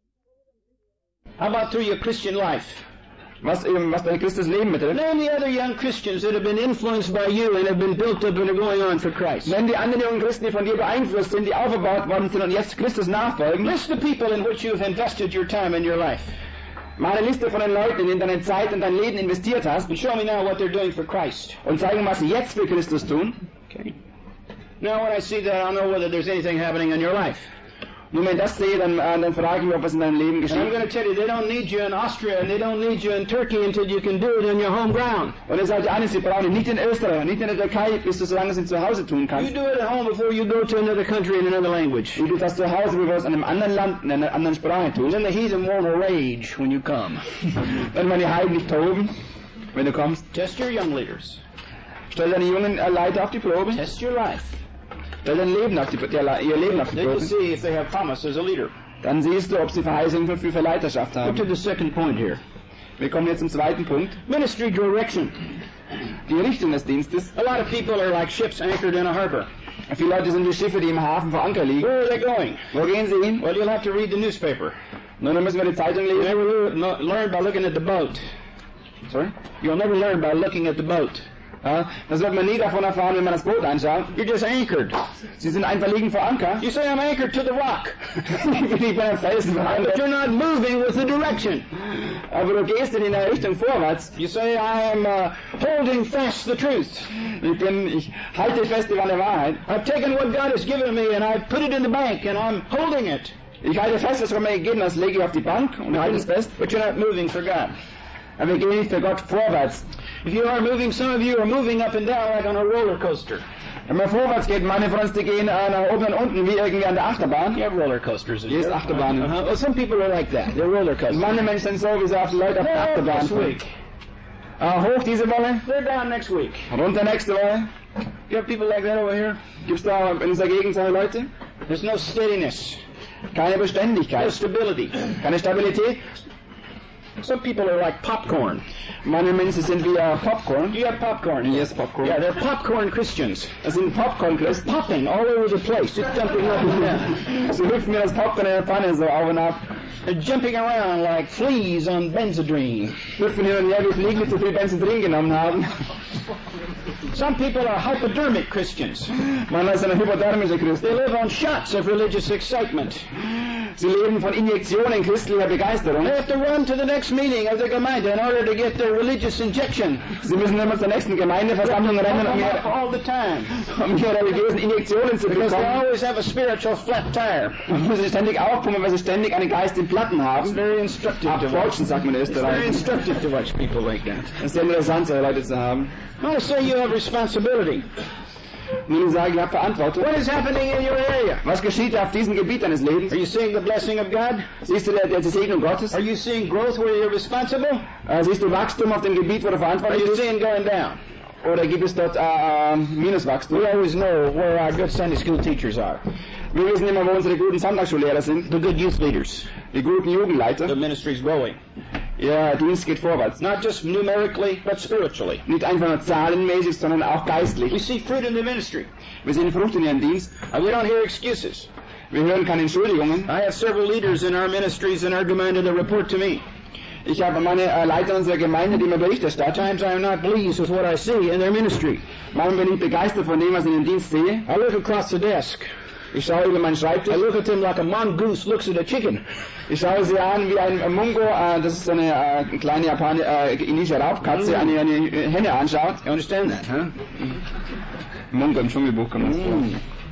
Speaker 2: How about through your Christian life?
Speaker 1: Was, eben, was dein Christus Leben betrifft.
Speaker 2: Name the other young Christians that have been influenced by you and have been built up and are going on for Christ.
Speaker 1: Nenn die anderen jungen Christen, die von dir beeinflusst sind, die aufgebaut worden sind und jetzt Christus nachfolgen.
Speaker 2: List the people in which you have invested your time and your life.
Speaker 1: Mach eine Liste von den Leuten, in denen deine Zeit und dein Leben investiert hast
Speaker 2: And show me now what they're doing for Christ.
Speaker 1: und zeig mir, was sie jetzt für Christus tun.
Speaker 2: Okay. Now when I see that, I'll know whether there's anything happening in your life.
Speaker 1: Nur wenn ich das sehe, dann, äh, dann frage ich mich, ob was in deinem Leben
Speaker 2: And I'm
Speaker 1: geschieht.
Speaker 2: going to tell you, they don't need you in Austria and they don't need you in Turkey until you can do it on your home ground.
Speaker 1: Und er sagt, eines, sie brauchen dich nicht in Österreich, nicht in der Türkei, bis du so lange es zu Hause tun
Speaker 2: You
Speaker 1: kannst.
Speaker 2: do it at home before you go to another country in another language.
Speaker 1: Wie du das zu Hause, bevor du es in einem anderen Land, in einer anderen Sprache tust.
Speaker 2: Then the heathen won't rage when you come.
Speaker 1: Wenn man die Heiden nicht toben, wenn du kommst.
Speaker 2: Test your young leaders.
Speaker 1: Stell deine jungen äh, Leiter auf die Probe.
Speaker 2: Test your life.
Speaker 1: Stell dein Leben auf die, die, ihr Leben auf die
Speaker 2: Then you
Speaker 1: Probe.
Speaker 2: see if they have promise as a leader.
Speaker 1: Dann siehst du, ob sie Verheißungen für, für Leiterschaft
Speaker 2: Up to
Speaker 1: haben.
Speaker 2: the second point here.
Speaker 1: Wir kommen jetzt zum zweiten Punkt.
Speaker 2: Ministry direction.
Speaker 1: Die Richtung des Dienstes.
Speaker 2: A lot of people are like ships anchored in a harbor.
Speaker 1: Viele Leute sind wie Schiffe, die im Hafen vor Anker liegen.
Speaker 2: Where are they going?
Speaker 1: Wo gehen sie hin?
Speaker 2: Well, you'll have to read the newspaper.
Speaker 1: Nun, dann müssen wir die Zeitung
Speaker 2: You'll
Speaker 1: lesen.
Speaker 2: never lo- no- learn by looking at the boat.
Speaker 1: Sorry?
Speaker 2: You'll never learn by looking at the boat.
Speaker 1: Ja, das wird man nie davon erfahren, wenn man das Boot anschaut.
Speaker 2: You're just anchored.
Speaker 1: Sie sind einfach liegen vor Anker.
Speaker 2: You say, I'm anchored to the rock.
Speaker 1: Ich bin nicht bei einem Felsen
Speaker 2: But
Speaker 1: verankert.
Speaker 2: you're not moving with the direction.
Speaker 1: Aber du gehst in eine Richtung vorwärts.
Speaker 2: You say, I am uh, holding fast the truth.
Speaker 1: Ich bin, ich halte fest an der Wahrheit.
Speaker 2: I've taken what God has given me and I've put it in the bank and I'm holding it.
Speaker 1: Ich halte fest, was Gott mir gegeben hat, das lege ich auf die Bank und halte es fest.
Speaker 2: But you're not moving for God.
Speaker 1: Aber wir gehen nicht für Gott vorwärts.
Speaker 2: If you are moving, some of you are moving up and down like on a roller coaster.
Speaker 1: Wenn man vorwärts geht, meine von uns, die gehen äh, nach oben und unten, wie irgendwie an der Achterbahn.
Speaker 2: You have roller coasters.
Speaker 1: Hier ist Achterbahn.
Speaker 2: Uh-huh. Well, some people are like that. They're roller coasters.
Speaker 1: Manche Menschen sind so, wie sie auf die Leute auf der
Speaker 2: They're up
Speaker 1: Achterbahn
Speaker 2: this
Speaker 1: fahren.
Speaker 2: week.
Speaker 1: Äh, hoch diese Woche,
Speaker 2: They're down next week.
Speaker 1: runter nächste Woche.
Speaker 2: You have people like that over here?
Speaker 1: Gibt's da in unserer Gegend solche Leute?
Speaker 2: There's no steadiness,
Speaker 1: Keine
Speaker 2: no
Speaker 1: Beständigkeit,
Speaker 2: stability.
Speaker 1: keine Stabilität.
Speaker 2: Some people are like popcorn.
Speaker 1: Manche Menschen sind wie uh, Popcorn.
Speaker 2: You have popcorn?
Speaker 1: Yes, Popcorn.
Speaker 2: Yeah, they're popcorn Christians.
Speaker 1: Das sind Popcorn-Christen.
Speaker 2: Popping all over the place, just jumping up and down.
Speaker 1: So hüpfen mir das Popcorn in der Pfanne so auf und ab.
Speaker 2: They're jumping around like fleas on Benzedrine.
Speaker 1: Hüpfen hin und her wie Fliegen, die zu viel Benzodrin genommen haben.
Speaker 2: Some people are hypodermic Christians.
Speaker 1: Manche sind hypodermische Christen.
Speaker 2: They live on shots of religious excitement.
Speaker 1: Sie leben von Injektionen christlicher Begeisterung.
Speaker 2: They have to run to the next meeting of the Gemeinde in order to get their religious injection.
Speaker 1: Sie müssen immer zur nächsten Gemeindeversammlung rennen, um ihre,
Speaker 2: all the time.
Speaker 1: um ihre religiösen Injektionen zu
Speaker 2: Because they
Speaker 1: bekommen.
Speaker 2: always have a spiritual flat tire.
Speaker 1: Man muss sich ständig aufpumpen, weil sie ständig einen Geist in Platten
Speaker 2: It's
Speaker 1: haben.
Speaker 2: very instructive to watch.
Speaker 1: Abforschen, sagt man in
Speaker 2: It's very
Speaker 1: Österreich.
Speaker 2: instructive to watch people like that.
Speaker 1: Es ist sehr interessant, solche Leute zu haben.
Speaker 2: I say you have responsibility.
Speaker 1: Nun, ich sage, ich habe Verantwortung.
Speaker 2: What is happening in your area?
Speaker 1: Was geschieht auf diesem Gebiet deines Lebens?
Speaker 2: Are you seeing the blessing of God?
Speaker 1: Siehst du die, die Segnung Gottes?
Speaker 2: Are you seeing growth where you're responsible?
Speaker 1: Äh, siehst du Wachstum auf dem Gebiet, wo du
Speaker 2: Are
Speaker 1: verantwortlich
Speaker 2: you
Speaker 1: bist?
Speaker 2: seeing going down?
Speaker 1: Oder gibt es dort äh, äh, Minuswachstum?
Speaker 2: We always know where our good Sunday school teachers are.
Speaker 1: Wir wissen immer, wo unsere guten Sonntagsschullehrer sind.
Speaker 2: The good youth leaders.
Speaker 1: Die guten Jugendleiter.
Speaker 2: The ministry's growing.
Speaker 1: Ihr Dienst geht vorwärts.
Speaker 2: Not just numerically, but spiritually.
Speaker 1: Nicht einfach nur zahlenmäßig, sondern auch
Speaker 2: We
Speaker 1: geistlich.
Speaker 2: see fruit in the ministry.
Speaker 1: Wir sehen Frucht in ihrem Dienst.
Speaker 2: And we don't hear excuses.
Speaker 1: Wir hören keine Entschuldigungen.
Speaker 2: I have several leaders in our ministries in our Gemeinde that report to me.
Speaker 1: Ich habe meine äh, Leiter unserer Gemeinde, die mir Bericht
Speaker 2: At
Speaker 1: erstatten.
Speaker 2: times I am not pleased with what I see in their ministry.
Speaker 1: Manchmal bin ich begeistert von dem, was ich in dem Dienst sehe.
Speaker 2: I look across the desk.
Speaker 1: Ich schaue über meinen
Speaker 2: I
Speaker 1: Schreibtisch.
Speaker 2: look at them like a mongoose looks at a chicken.
Speaker 1: Ich schaue sie an wie ein äh, Mungo, äh, das ist so eine äh, kleine Japaner, äh, indische Raubkatze, eine, eine Henne anschaut.
Speaker 2: You understand that, huh?
Speaker 1: Mungo im Dschungelbuch kommt das vor.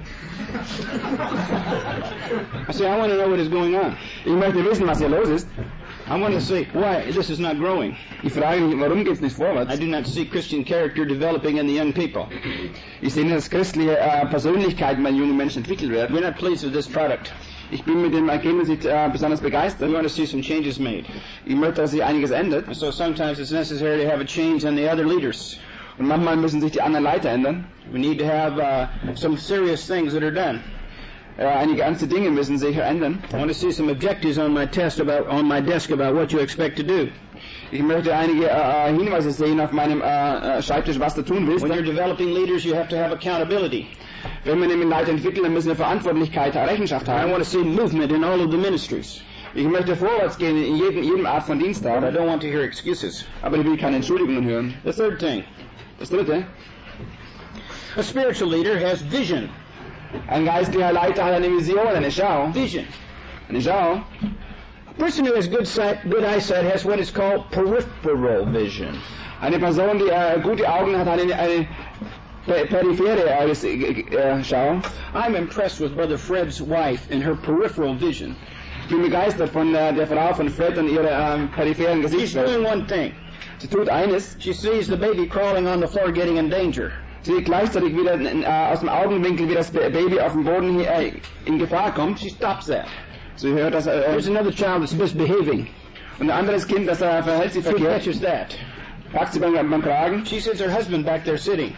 Speaker 2: I say, I want to know what is going on.
Speaker 1: Ich möchte wissen, was hier los ist.
Speaker 2: I want to see why this is not growing.
Speaker 1: Ich frage mich, warum geht es nicht
Speaker 2: I
Speaker 1: vorwärts?
Speaker 2: do not see Christian character developing in the young people.
Speaker 1: Ich sehe nicht, dass christliche äh, Persönlichkeiten bei jungen Menschen entwickelt werden.
Speaker 2: We're not pleased with this product.
Speaker 1: Ich bin mit dem Ergebnis nicht äh, besonders begeistert.
Speaker 2: We want to see some changes made.
Speaker 1: Ich möchte, dass sich einiges ändert.
Speaker 2: And so sometimes it's necessary to have a change in the other leaders.
Speaker 1: Und manchmal müssen sich die anderen Leiter ändern.
Speaker 2: We need to have uh, some serious things that are done.
Speaker 1: Äh, einige ernste Dinge müssen sich ändern.
Speaker 2: I want to see some objectives on my test about on my desk about what you expect to do.
Speaker 1: Ich möchte einige äh, Hinweise sehen auf meinem äh, Schreibtisch, was du tun willst.
Speaker 2: When you're developing leaders, you have to have accountability.
Speaker 1: Wenn wir nämlich Leiter entwickeln, dann müssen wir Verantwortlichkeit, Rechenschaft
Speaker 2: I
Speaker 1: haben.
Speaker 2: want to see movement in all of the ministries.
Speaker 1: Ich möchte vorwärts gehen in jedem, jedem Art von Dienst
Speaker 2: But I
Speaker 1: haben.
Speaker 2: don't want to hear excuses.
Speaker 1: Aber ich will keine Entschuldigungen hören.
Speaker 2: The third thing,
Speaker 1: Das dritte,
Speaker 2: a spiritual leader has vision.
Speaker 1: ein geistlicher Leiter hat eine Vision, eine Schau.
Speaker 2: Vision.
Speaker 1: Eine Schau.
Speaker 2: A person who has good sight, good eyesight has what is called peripheral vision.
Speaker 1: Eine Person, die äh, gute Augen hat, hat eine, eine per periphere äh, äh, Schau.
Speaker 2: I'm impressed with Brother Fred's wife and her peripheral vision.
Speaker 1: Ich bin begeistert von äh, der Frau von Fred und ihrer ähm, peripheren
Speaker 2: She's
Speaker 1: Gesichtswelt.
Speaker 2: doing one thing.
Speaker 1: Sie tut eines,
Speaker 2: She sees the baby crawling on the floor getting in danger.
Speaker 1: sie sieht gleichzeitig wieder äh, aus dem Augenwinkel, wie das Baby auf dem Boden hier, äh, in Gefahr kommt.
Speaker 2: She stops that.
Speaker 1: Sie hört, dass äh,
Speaker 2: There's another child that's misbehaving.
Speaker 1: und ein anderes Kind, das äh, verhält sich
Speaker 2: She
Speaker 1: verkehrt,
Speaker 2: catches that.
Speaker 1: packt sie beim, beim Kragen
Speaker 2: She sees her husband back there sitting.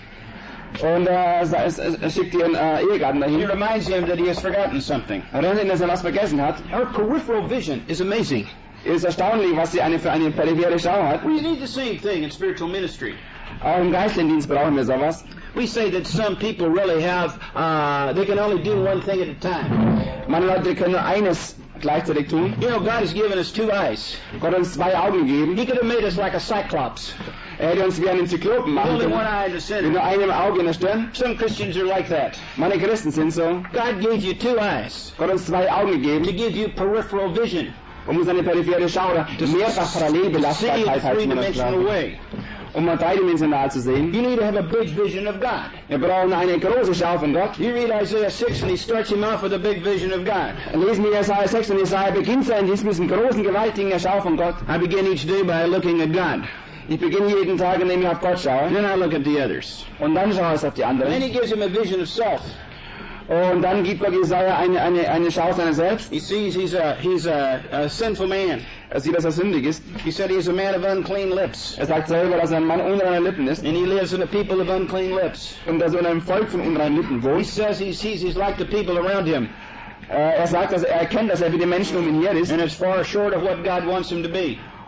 Speaker 1: und äh, es, es, es schickt ihren äh, Ehegatten
Speaker 2: It
Speaker 1: dahin.
Speaker 2: reminds him that he has forgotten something.
Speaker 1: Erinnert ihn, dass er was vergessen hat.
Speaker 2: Her peripheral vision is amazing.
Speaker 1: Es ist erstaunlich, was sie eine, für eine periphere Schau hat.
Speaker 2: We need the same thing in spiritual ministry.
Speaker 1: Auch im geistlichen Dienst brauchen wir sowas.
Speaker 2: We say that some people really have, uh, they can only do one thing at a time.
Speaker 1: Manche Leute können nur eines gleichzeitig tun.
Speaker 2: You know, God has given us two eyes.
Speaker 1: Gott hat uns zwei Augen gegeben.
Speaker 2: He could have made us like a cyclops.
Speaker 1: Er hätte uns wie einen Zyklopen machen
Speaker 2: Only
Speaker 1: können.
Speaker 2: one eye in the
Speaker 1: Mit
Speaker 2: center.
Speaker 1: nur einem Auge in der Stirn.
Speaker 2: Some Christians are like that.
Speaker 1: Meine Christen sind so.
Speaker 2: God gave you two eyes
Speaker 1: Gott hat uns zwei Augen
Speaker 2: to
Speaker 1: gegeben,
Speaker 2: give you peripheral vision.
Speaker 1: um uns eine periphere Schau oder mehrfach
Speaker 2: See
Speaker 1: Parallelbelastbarkeit
Speaker 2: in a
Speaker 1: heißt man das,
Speaker 2: three-dimensional
Speaker 1: glaube ich,
Speaker 2: way.
Speaker 1: um mal dreidimensional zu sehen.
Speaker 2: You need to have a big vision of God.
Speaker 1: Wir brauchen eine große Schau von Gott.
Speaker 2: You read Isaiah six and he starts him off with a big vision of God.
Speaker 1: Lesen wir Jesaja sechs und Jesaja beginnt sein Dienst mit diesem großen, gewaltigen Schau von Gott.
Speaker 2: I begin each day by looking at God.
Speaker 1: Ich beginne jeden Tag, indem ich auf Gott schaue.
Speaker 2: Then I look at the others.
Speaker 1: Und dann schaue ich auf die
Speaker 2: And then
Speaker 1: anderen.
Speaker 2: he gives him a vision of self.
Speaker 1: Und dann gibt Gott Jesaja eine, eine, eine Schau seiner selbst.
Speaker 2: He sees he's a, he's a, a sinful man.
Speaker 1: Er sieht, dass er sündig ist.
Speaker 2: He said he's a man of unclean lips.
Speaker 1: Er sagt selber, dass er ein Mann unreiner Lippen ist.
Speaker 2: And he lives in a people of unclean lips.
Speaker 1: Und dass er in einem Volk von unreinen Lippen
Speaker 2: He
Speaker 1: wohnt.
Speaker 2: says he sees he's like the people around him.
Speaker 1: Äh, er sagt, dass er erkennt, dass er wie die Menschen um ihn her ist.
Speaker 2: And it's far short of what God wants him to be.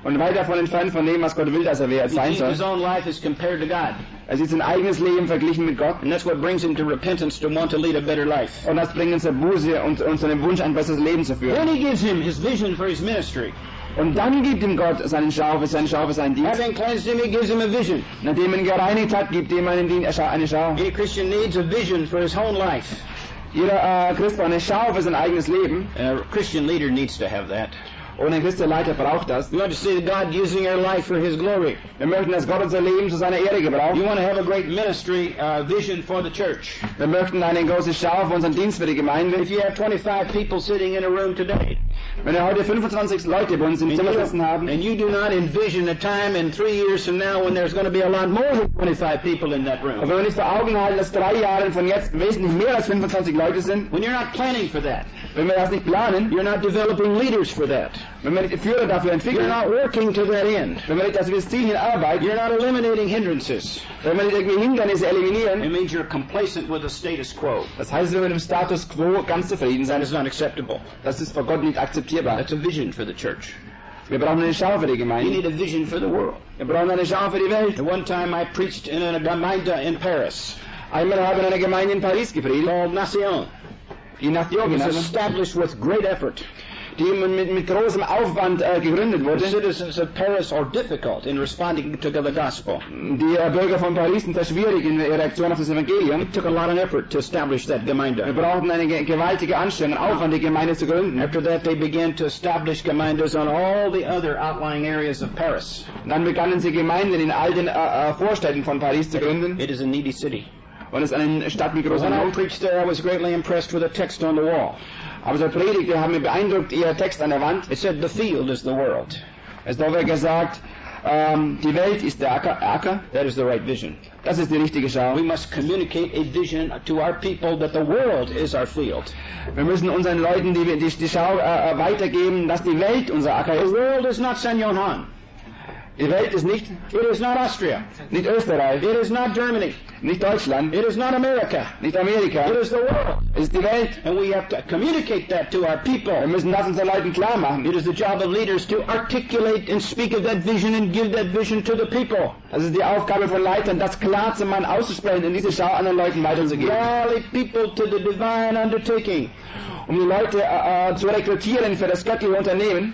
Speaker 1: und weit davon entfernt von dem, was Gott will, dass er wer
Speaker 2: He
Speaker 1: sein
Speaker 2: sees
Speaker 1: soll.
Speaker 2: his own life as compared to God.
Speaker 1: Er sieht sein eigenes Leben verglichen mit Gott.
Speaker 2: And that's what brings him to repentance, to want to lead a better life.
Speaker 1: Und das bringt uns zur Buße und, und zu dem Wunsch, ein besseres Leben zu führen.
Speaker 2: Then he gives him his vision for his ministry.
Speaker 1: Und dann gibt ihm Gott seinen Schau für seinen Schau für seinen Dienst.
Speaker 2: Having cleansed him, he gives him a vision.
Speaker 1: Nachdem er ihn gereinigt hat, gibt ihm einen Dienst, eine Schau.
Speaker 2: Any Christian needs a vision for his own life.
Speaker 1: Jeder äh, Christ braucht eine Schau für sein eigenes Leben.
Speaker 2: And a Christian leader needs to have that.
Speaker 1: Und ein christlicher Leiter braucht das.
Speaker 2: We want to see God using our life for His glory.
Speaker 1: Wir möchten, dass Gott unser Leben zu seiner Ehre gebraucht.
Speaker 2: You want to have a great ministry uh, vision for the church.
Speaker 1: Wir möchten eine große Schau für unseren Dienst für die Gemeinde.
Speaker 2: If you have twenty-five people sitting in a room today,
Speaker 1: wenn wir heute fünfundzwanzig Leute bei uns im Zimmer sitzen haben,
Speaker 2: and you do not envision a time in three years from now when there's going to be a lot more than twenty-five people in that room.
Speaker 1: Und wenn wir nicht vor Augen halten, dass drei Jahre von jetzt wesentlich mehr als fünfundzwanzig Leute sind,
Speaker 2: when you're not planning for that,
Speaker 1: wenn wir das nicht planen,
Speaker 2: you're not developing leaders for that,
Speaker 1: wenn wir nicht Führer dafür entwickeln,
Speaker 2: you're not working to that end,
Speaker 1: wenn wir nicht das wir Ziel hin arbeiten,
Speaker 2: you're not eliminating hindrances,
Speaker 1: wenn wir nicht irgendwie Hindernisse eliminieren,
Speaker 2: it means you're complacent with the status quo.
Speaker 1: Das heißt, wenn wir mit dem Status quo ganz zufrieden
Speaker 2: That
Speaker 1: sind,
Speaker 2: is not acceptable.
Speaker 1: das ist vor Gott nicht akzeptierbar.
Speaker 2: That's a vision for the church.
Speaker 1: Wir brauchen eine Schau für die
Speaker 2: You
Speaker 1: Gemeinde.
Speaker 2: need a vision for the world.
Speaker 1: Wir brauchen eine Schau für die Welt.
Speaker 2: At one time I preached in a gemeinde in Paris
Speaker 1: Einmal habe ich in einer Gemeinde in Paris gepredigt,
Speaker 2: called Nation.
Speaker 1: die Nation
Speaker 2: It was
Speaker 1: genannt,
Speaker 2: established with great effort.
Speaker 1: die mit, mit großem Aufwand äh, gegründet
Speaker 2: The
Speaker 1: wurde.
Speaker 2: citizens of Paris are difficult in responding to the gospel.
Speaker 1: Die äh, Bürger von Paris sind sehr schwierig in ihrer Reaktion auf das Evangelium.
Speaker 2: It took a lot of effort to establish that
Speaker 1: Wir
Speaker 2: gemeinde.
Speaker 1: brauchten eine ge gewaltige Anstrengung, Aufwand, die Gemeinde zu gründen.
Speaker 2: After that they began to establish gemeindes on all the other outlying areas of Paris.
Speaker 1: Und dann begannen sie Gemeinden in all den äh, äh, Vorstädten von Paris zu gründen.
Speaker 2: It is a needy city.
Speaker 1: Und es ist eine Stadt mit großer
Speaker 2: When I
Speaker 1: Not.
Speaker 2: preached there I was greatly impressed with a text on the wall.
Speaker 1: Aber so Predigte haben mir beeindruckt, ihr Text an der Wand.
Speaker 2: It said the field is the world.
Speaker 1: Es wurde gesagt, ähm, die Welt ist der Acker, Acker.
Speaker 2: That is the right vision.
Speaker 1: Das ist die richtige Schau.
Speaker 2: We must communicate a vision to our people that the world is our field.
Speaker 1: Wir müssen unseren Leuten die, die, die Schau äh, weitergeben, dass die Welt unser Acker
Speaker 2: The
Speaker 1: ist.
Speaker 2: world is not San Johann.
Speaker 1: Die Welt ist nicht,
Speaker 2: It is not Austria.
Speaker 1: nicht Österreich,
Speaker 2: It is not Germany.
Speaker 1: nicht Deutschland,
Speaker 2: It is not America.
Speaker 1: nicht Amerika.
Speaker 2: It is the world.
Speaker 1: Es ist die Welt.
Speaker 2: And we have to communicate that to our
Speaker 1: Wir
Speaker 2: people.
Speaker 1: müssen das unseren Leuten klar machen.
Speaker 2: It is the job of leaders to articulate and speak of that vision and give that vision to the people.
Speaker 1: Das ist die Aufgabe von Leitern, das klar zu machen, auszusprechen und diese Schau anderen Leuten weiterzugeben.
Speaker 2: Rally people to the divine undertaking.
Speaker 1: Um die Leute äh, äh, zu rekrutieren für das göttliche Unternehmen.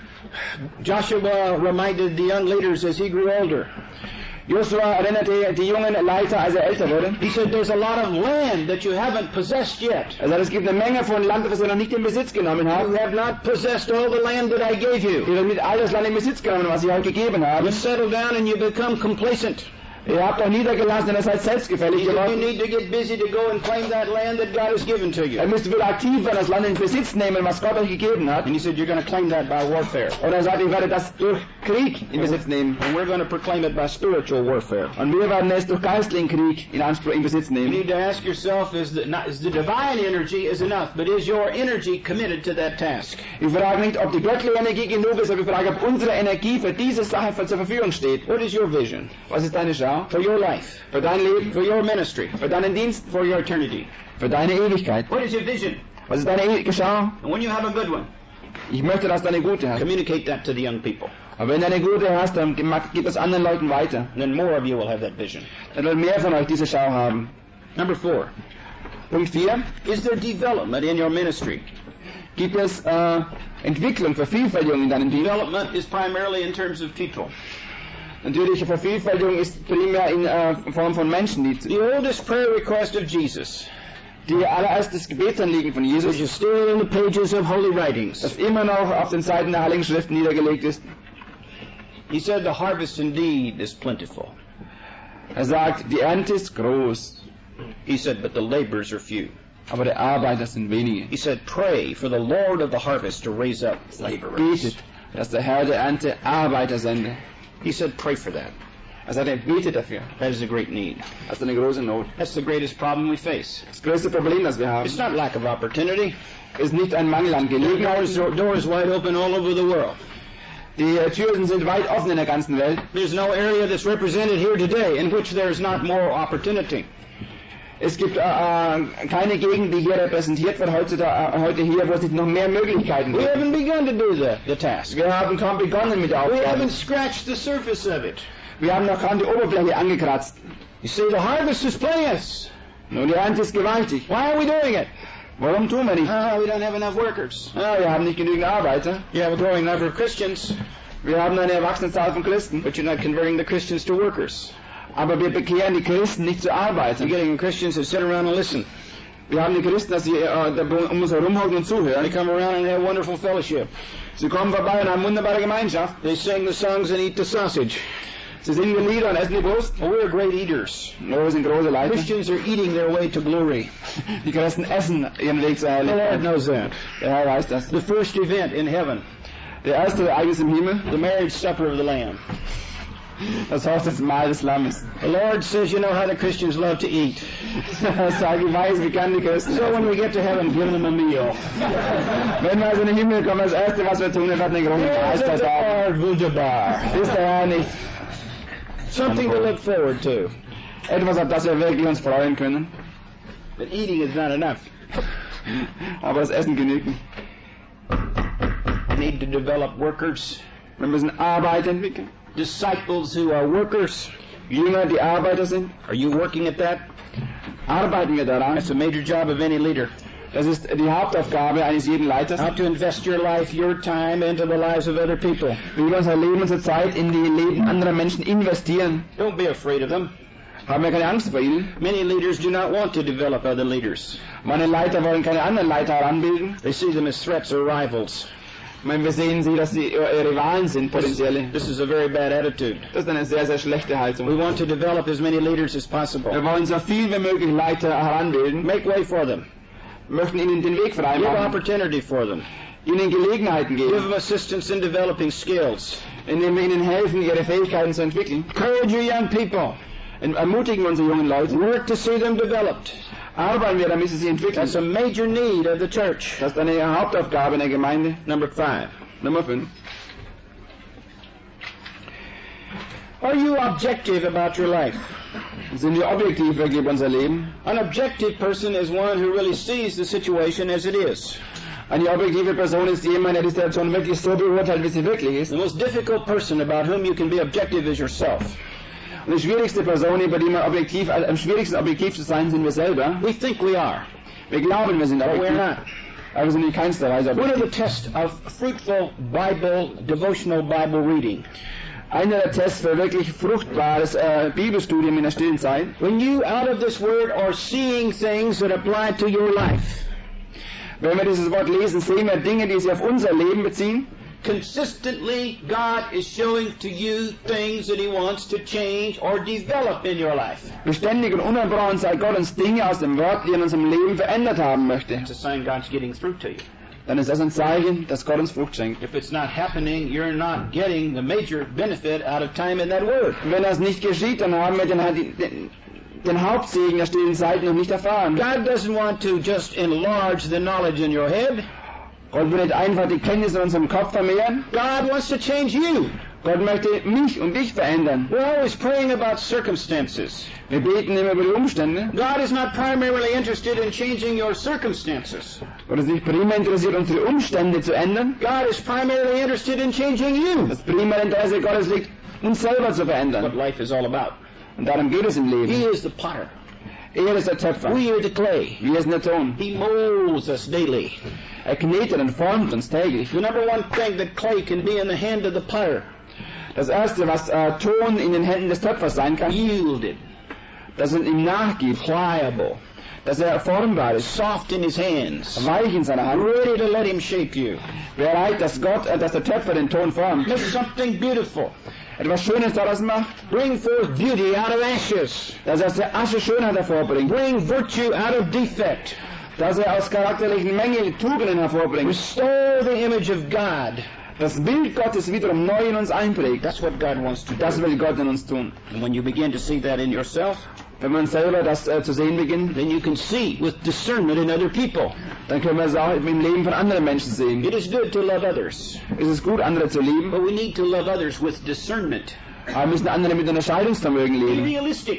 Speaker 2: Joshua reminded the young leaders as he grew older.
Speaker 1: Joshua erinnerte die jungen Leiter, als er älter wurde.
Speaker 2: He said, there's a lot of land that you haven't possessed yet.
Speaker 1: Er sagt, es gibt eine Menge von Land, das ihr noch nicht in Besitz genommen habt.
Speaker 2: You have not possessed all the land that I gave you.
Speaker 1: Ihr habt nicht all das Land in Besitz genommen, was ich euch gegeben habe.
Speaker 2: You settle down and you become complacent.
Speaker 1: Ihr habt euch niedergelassen und ihr seid selbstgefällig
Speaker 2: He said, you
Speaker 1: geworden.
Speaker 2: need to get busy to go and claim that land that God has given to you.
Speaker 1: Ihr müsst wieder aktiv werden, das Land in Besitz nehmen, was Gott euch gegeben hat.
Speaker 2: And he said, you're going to claim that by warfare.
Speaker 1: Und er sagt, ich werde das durch Krieg in Besitz nehmen.
Speaker 2: And we're going to proclaim it by spiritual warfare.
Speaker 1: Und wir werden es durch geistlichen Krieg in Anspruch in Besitz
Speaker 2: You
Speaker 1: nehmen.
Speaker 2: need to ask yourself, is the, not, is the divine energy is enough, but is your energy committed to that task?
Speaker 1: Ich frage nicht, ob die göttliche Energie genug ist, aber ich frage, ob unsere Energie für diese Sache zur Verfügung steht.
Speaker 2: What is your vision
Speaker 1: Was ist deine Schau?
Speaker 2: for your life,
Speaker 1: Für dein Leben,
Speaker 2: for your ministry,
Speaker 1: für deinen Dienst,
Speaker 2: for your eternity?
Speaker 1: für deine Ewigkeit.
Speaker 2: What is your vision?
Speaker 1: Was ist deine ewige Schau?
Speaker 2: And when you have a good one,
Speaker 1: Ich möchte, dass du eine gute hast.
Speaker 2: communicate that to the young people.
Speaker 1: Aber wenn du eine gute hast, dann gib es anderen Leuten weiter.
Speaker 2: And then more of you will have that vision.
Speaker 1: Dann wird mehr von euch diese Schau haben.
Speaker 2: Number four,
Speaker 1: Punkt vier.
Speaker 2: is there development in your ministry?
Speaker 1: Gibt es äh, Entwicklung, Vervielfältigung in deinem Dienst?
Speaker 2: Development is primarily in terms of people.
Speaker 1: Natürliche Vervielfältigung ist primär in äh, Form von Menschen. Die,
Speaker 2: The oldest prayer request of Jesus,
Speaker 1: die allererstes Gebetsanliegen von Jesus,
Speaker 2: which is still in the pages of holy writings.
Speaker 1: das immer noch auf den Seiten der Heiligen Schriften niedergelegt ist.
Speaker 2: He said, the harvest indeed is plentiful.
Speaker 1: Er sagt, die Ernte ist groß,
Speaker 2: He said, but the laborers are few.
Speaker 1: aber die Arbeiter sind wenige.
Speaker 2: He said, pray for the Lord of the harvest to raise up laborers.
Speaker 1: Betet, dass der Herr der Ernte Arbeiter sende.
Speaker 2: He said, pray for that.
Speaker 1: Er sagt, er betet dafür.
Speaker 2: That is a great need.
Speaker 1: Das ist eine große Not.
Speaker 2: That's the greatest problem we face.
Speaker 1: Das größte Problem, das wir haben,
Speaker 2: It's not lack of opportunity.
Speaker 1: ist nicht ein Mangel an
Speaker 2: The doors,
Speaker 1: Gelegenheiten.
Speaker 2: doors wide open all over the world.
Speaker 1: Die äh, Türen sind weit offen in der ganzen Welt.
Speaker 2: There's no area that's represented here today in which there is not more opportunity.
Speaker 1: Es gibt äh, äh, keine Gegend, die hier repräsentiert wird heute, äh, heute hier, wo es nicht noch mehr Möglichkeiten
Speaker 2: We
Speaker 1: gibt.
Speaker 2: haven't begun to do the, the task.
Speaker 1: Wir haben kaum begonnen mit der
Speaker 2: We
Speaker 1: Aufgabe.
Speaker 2: haven't scratched the surface of it.
Speaker 1: Wir haben noch kaum die Oberfläche angekratzt.
Speaker 2: You see, the harvest is plenteous.
Speaker 1: Nun, die Ernte ist gewaltig.
Speaker 2: Why are we doing it?
Speaker 1: Warum tun wir nicht?
Speaker 2: Ah, we don't have enough workers.
Speaker 1: Ja, wir haben nicht genügend Arbeiter.
Speaker 2: You have a growing number of Christians,
Speaker 1: Wir haben eine erwachsene Zahl von Christen.
Speaker 2: but you're not converting the Christians to workers.
Speaker 1: Aber wir bekehren die Christen nicht zu
Speaker 2: You're
Speaker 1: Arbeitern.
Speaker 2: getting Christians that sit around and listen.
Speaker 1: Wir haben die Christen, dass sie äh, um uns herumhocken und
Speaker 2: They
Speaker 1: zuhören.
Speaker 2: come around and have wonderful fellowship.
Speaker 1: Sie kommen vorbei und haben wunderbare Gemeinschaft.
Speaker 2: They sing the songs and eat the sausage.
Speaker 1: Sie singen die Lieder und essen die Wurst.
Speaker 2: Well, we're great eaters.
Speaker 1: Oh, wir sind große Leiter.
Speaker 2: Christians are eating their way to glory.
Speaker 1: Die Christen essen ihren Weg zur
Speaker 2: The Lord
Speaker 1: Herrlichkeit.
Speaker 2: knows that.
Speaker 1: Der Herr weiß das.
Speaker 2: The first event in heaven,
Speaker 1: Der erste Ereignis im Himmel,
Speaker 2: the marriage supper of the Lamb.
Speaker 1: das Hochzeitsmahl des Lammes.
Speaker 2: The Lord says, you know how the Christians love to eat.
Speaker 1: Das sage ich weiß, wie kann die Christen.
Speaker 2: So when we get to heaven, give them a meal.
Speaker 1: Wenn wir also in den Himmel kommen, das erste, was wir tun, wir werden eine große Mahlzeit haben.
Speaker 2: Lord, wunderbar.
Speaker 1: Ist der Herr nicht
Speaker 2: Something to look forward to.
Speaker 1: etwas, auf das wir wirklich uns freuen können?
Speaker 2: But eating is not enough.
Speaker 1: Aber das Essen genügt nicht.
Speaker 2: We need to develop workers,
Speaker 1: Wir müssen Arbeit entwickeln.
Speaker 2: disciples who are workers.
Speaker 1: Jünger, die Arbeiter sind.
Speaker 2: Are you working at that?
Speaker 1: Arbeiten wir daran.
Speaker 2: That's a major job of any leader.
Speaker 1: Das ist die Hauptaufgabe eines jeden Leiters.
Speaker 2: How to invest your life, your time into the lives of other people.
Speaker 1: Wie wir unser Leben, unsere Zeit in die Leben anderer Menschen investieren.
Speaker 2: Don't be afraid of them.
Speaker 1: Haben wir keine Angst vor ihnen.
Speaker 2: Many leaders do not want to develop other leaders.
Speaker 1: Meine Leiter wollen keine anderen Leiter heranbilden.
Speaker 2: They see them as threats or rivals.
Speaker 1: Ich meine, wir sehen sie, dass sie äh, Rivalen sind, potenzielle.
Speaker 2: This is a very bad attitude.
Speaker 1: Das ist eine sehr, sehr schlechte
Speaker 2: We
Speaker 1: Haltung.
Speaker 2: want to develop as many leaders as
Speaker 1: Wir
Speaker 2: possible.
Speaker 1: wollen so viel wie möglich Leiter heranbilden,
Speaker 2: Make way for them.
Speaker 1: möchten ihnen den Weg frei
Speaker 2: Give
Speaker 1: machen,
Speaker 2: opportunity for them.
Speaker 1: ihnen Gelegenheiten
Speaker 2: Give
Speaker 1: geben,
Speaker 2: them assistance in developing skills.
Speaker 1: indem wir ihnen helfen, ihre Fähigkeiten zu entwickeln.
Speaker 2: Encourage your young people.
Speaker 1: Und ermutigen unsere jungen Leute.
Speaker 2: Work to see them developed.
Speaker 1: Arbeiten wir, damit sie sich entwickeln.
Speaker 2: That's a major need of the church.
Speaker 1: Das ist eine Hauptaufgabe in der Gemeinde.
Speaker 2: Number five.
Speaker 1: Nummer fünf.
Speaker 2: Are you objective about your life?
Speaker 1: Sind wir objektiv wirklich über unser Leben?
Speaker 2: An objective person is one who really sees the situation as it is.
Speaker 1: Eine objektive Person ist jemand, der die Situation wirklich so beurteilt, wie sie wirklich ist.
Speaker 2: The most difficult person about whom you can be objective is yourself.
Speaker 1: Und die schwierigste Person, über die man objektiv, also am schwierigsten objektiv zu sein, sind wir selber.
Speaker 2: We think we are,
Speaker 1: Wir glauben, wir sind
Speaker 2: but we're
Speaker 1: objektiv,
Speaker 2: not.
Speaker 1: aber wir sind in keinster Weise
Speaker 2: One of
Speaker 1: objektiv.
Speaker 2: the tests of fruitful Bible, devotional Bible reading.
Speaker 1: Einer der Tests für wirklich fruchtbares äh, Bibelstudium in der stillen Zeit.
Speaker 2: When you, out of this word, are seeing things that apply to your life,
Speaker 1: Wenn wir dieses Wort lesen, sehen wir Dinge, die sich auf unser Leben beziehen.
Speaker 2: consistently God is showing to you things that He wants to change or develop in your life.
Speaker 1: Beständig und ununterbrochen zeigt Gott uns Dinge aus dem Wort, die er in unserem Leben verändert haben möchte.
Speaker 2: It's a sign God's getting through to you.
Speaker 1: Dann ist das ein Zeichen, dass Gott uns Frucht schenkt.
Speaker 2: If it's not happening, you're not getting the major benefit out of time in that word.
Speaker 1: Und wenn das nicht geschieht, dann haben wir den, den, den Hauptsegen der stillen Zeit noch nicht erfahren.
Speaker 2: God doesn't want to just enlarge the knowledge in your head.
Speaker 1: Gott will nicht einfach die Kenntnis in unserem Kopf vermehren.
Speaker 2: God wants to change you.
Speaker 1: Gott möchte mich und dich verändern.
Speaker 2: We're always praying about circumstances.
Speaker 1: Wir beten immer über die Umstände.
Speaker 2: God is not primarily interested in changing your circumstances.
Speaker 1: Gott ist nicht primär interessiert, unsere Umstände zu ändern.
Speaker 2: God is primarily interested in changing you.
Speaker 1: Das primäre Interesse Gottes liegt, uns selber zu
Speaker 2: What
Speaker 1: verändern.
Speaker 2: life is all about.
Speaker 1: Und darum geht es im
Speaker 2: He
Speaker 1: Leben.
Speaker 2: is the potter.
Speaker 1: Er ist der Töpfer.
Speaker 2: We are the clay.
Speaker 1: Wir sind der Ton.
Speaker 2: He molds us daily.
Speaker 1: Er knetet und formt uns täglich.
Speaker 2: The number one thing that clay can be in the hand of the potter,
Speaker 1: Das Erste, was äh, Ton in den Händen des Töpfers sein kann,
Speaker 2: yielded,
Speaker 1: dass er ihm nachgibt,
Speaker 2: pliable,
Speaker 1: dass er formbar ist,
Speaker 2: soft in his hands,
Speaker 1: weich in seiner Hand,
Speaker 2: ready to let him shape you.
Speaker 1: bereit, dass Gott, äh, dass der Töpfer den Ton formt,
Speaker 2: Make something beautiful.
Speaker 1: etwas Schönes daraus macht,
Speaker 2: Bring forth beauty out of ashes.
Speaker 1: dass er aus der Asche Schönheit hervorbringt,
Speaker 2: Bring virtue out of defect.
Speaker 1: dass er aus charakterlichen Mängeln Tugenden hervorbringt,
Speaker 2: Restore the image of God.
Speaker 1: das Bild Gottes wiederum neu in uns einprägt.
Speaker 2: That's what God wants to do.
Speaker 1: Das will Gott in uns tun.
Speaker 2: And when you begin to see that in yourself,
Speaker 1: Wenn wir uns selber das äh, zu sehen beginnen,
Speaker 2: then you can see with discernment in other people.
Speaker 1: dann können wir es auch im Leben von anderen Menschen sehen.
Speaker 2: It is good to love others,
Speaker 1: Es ist gut, andere zu lieben,
Speaker 2: but we need to love others with discernment.
Speaker 1: aber wir müssen andere mit Unterscheidungsvermögen
Speaker 2: Be
Speaker 1: leben.
Speaker 2: realistic.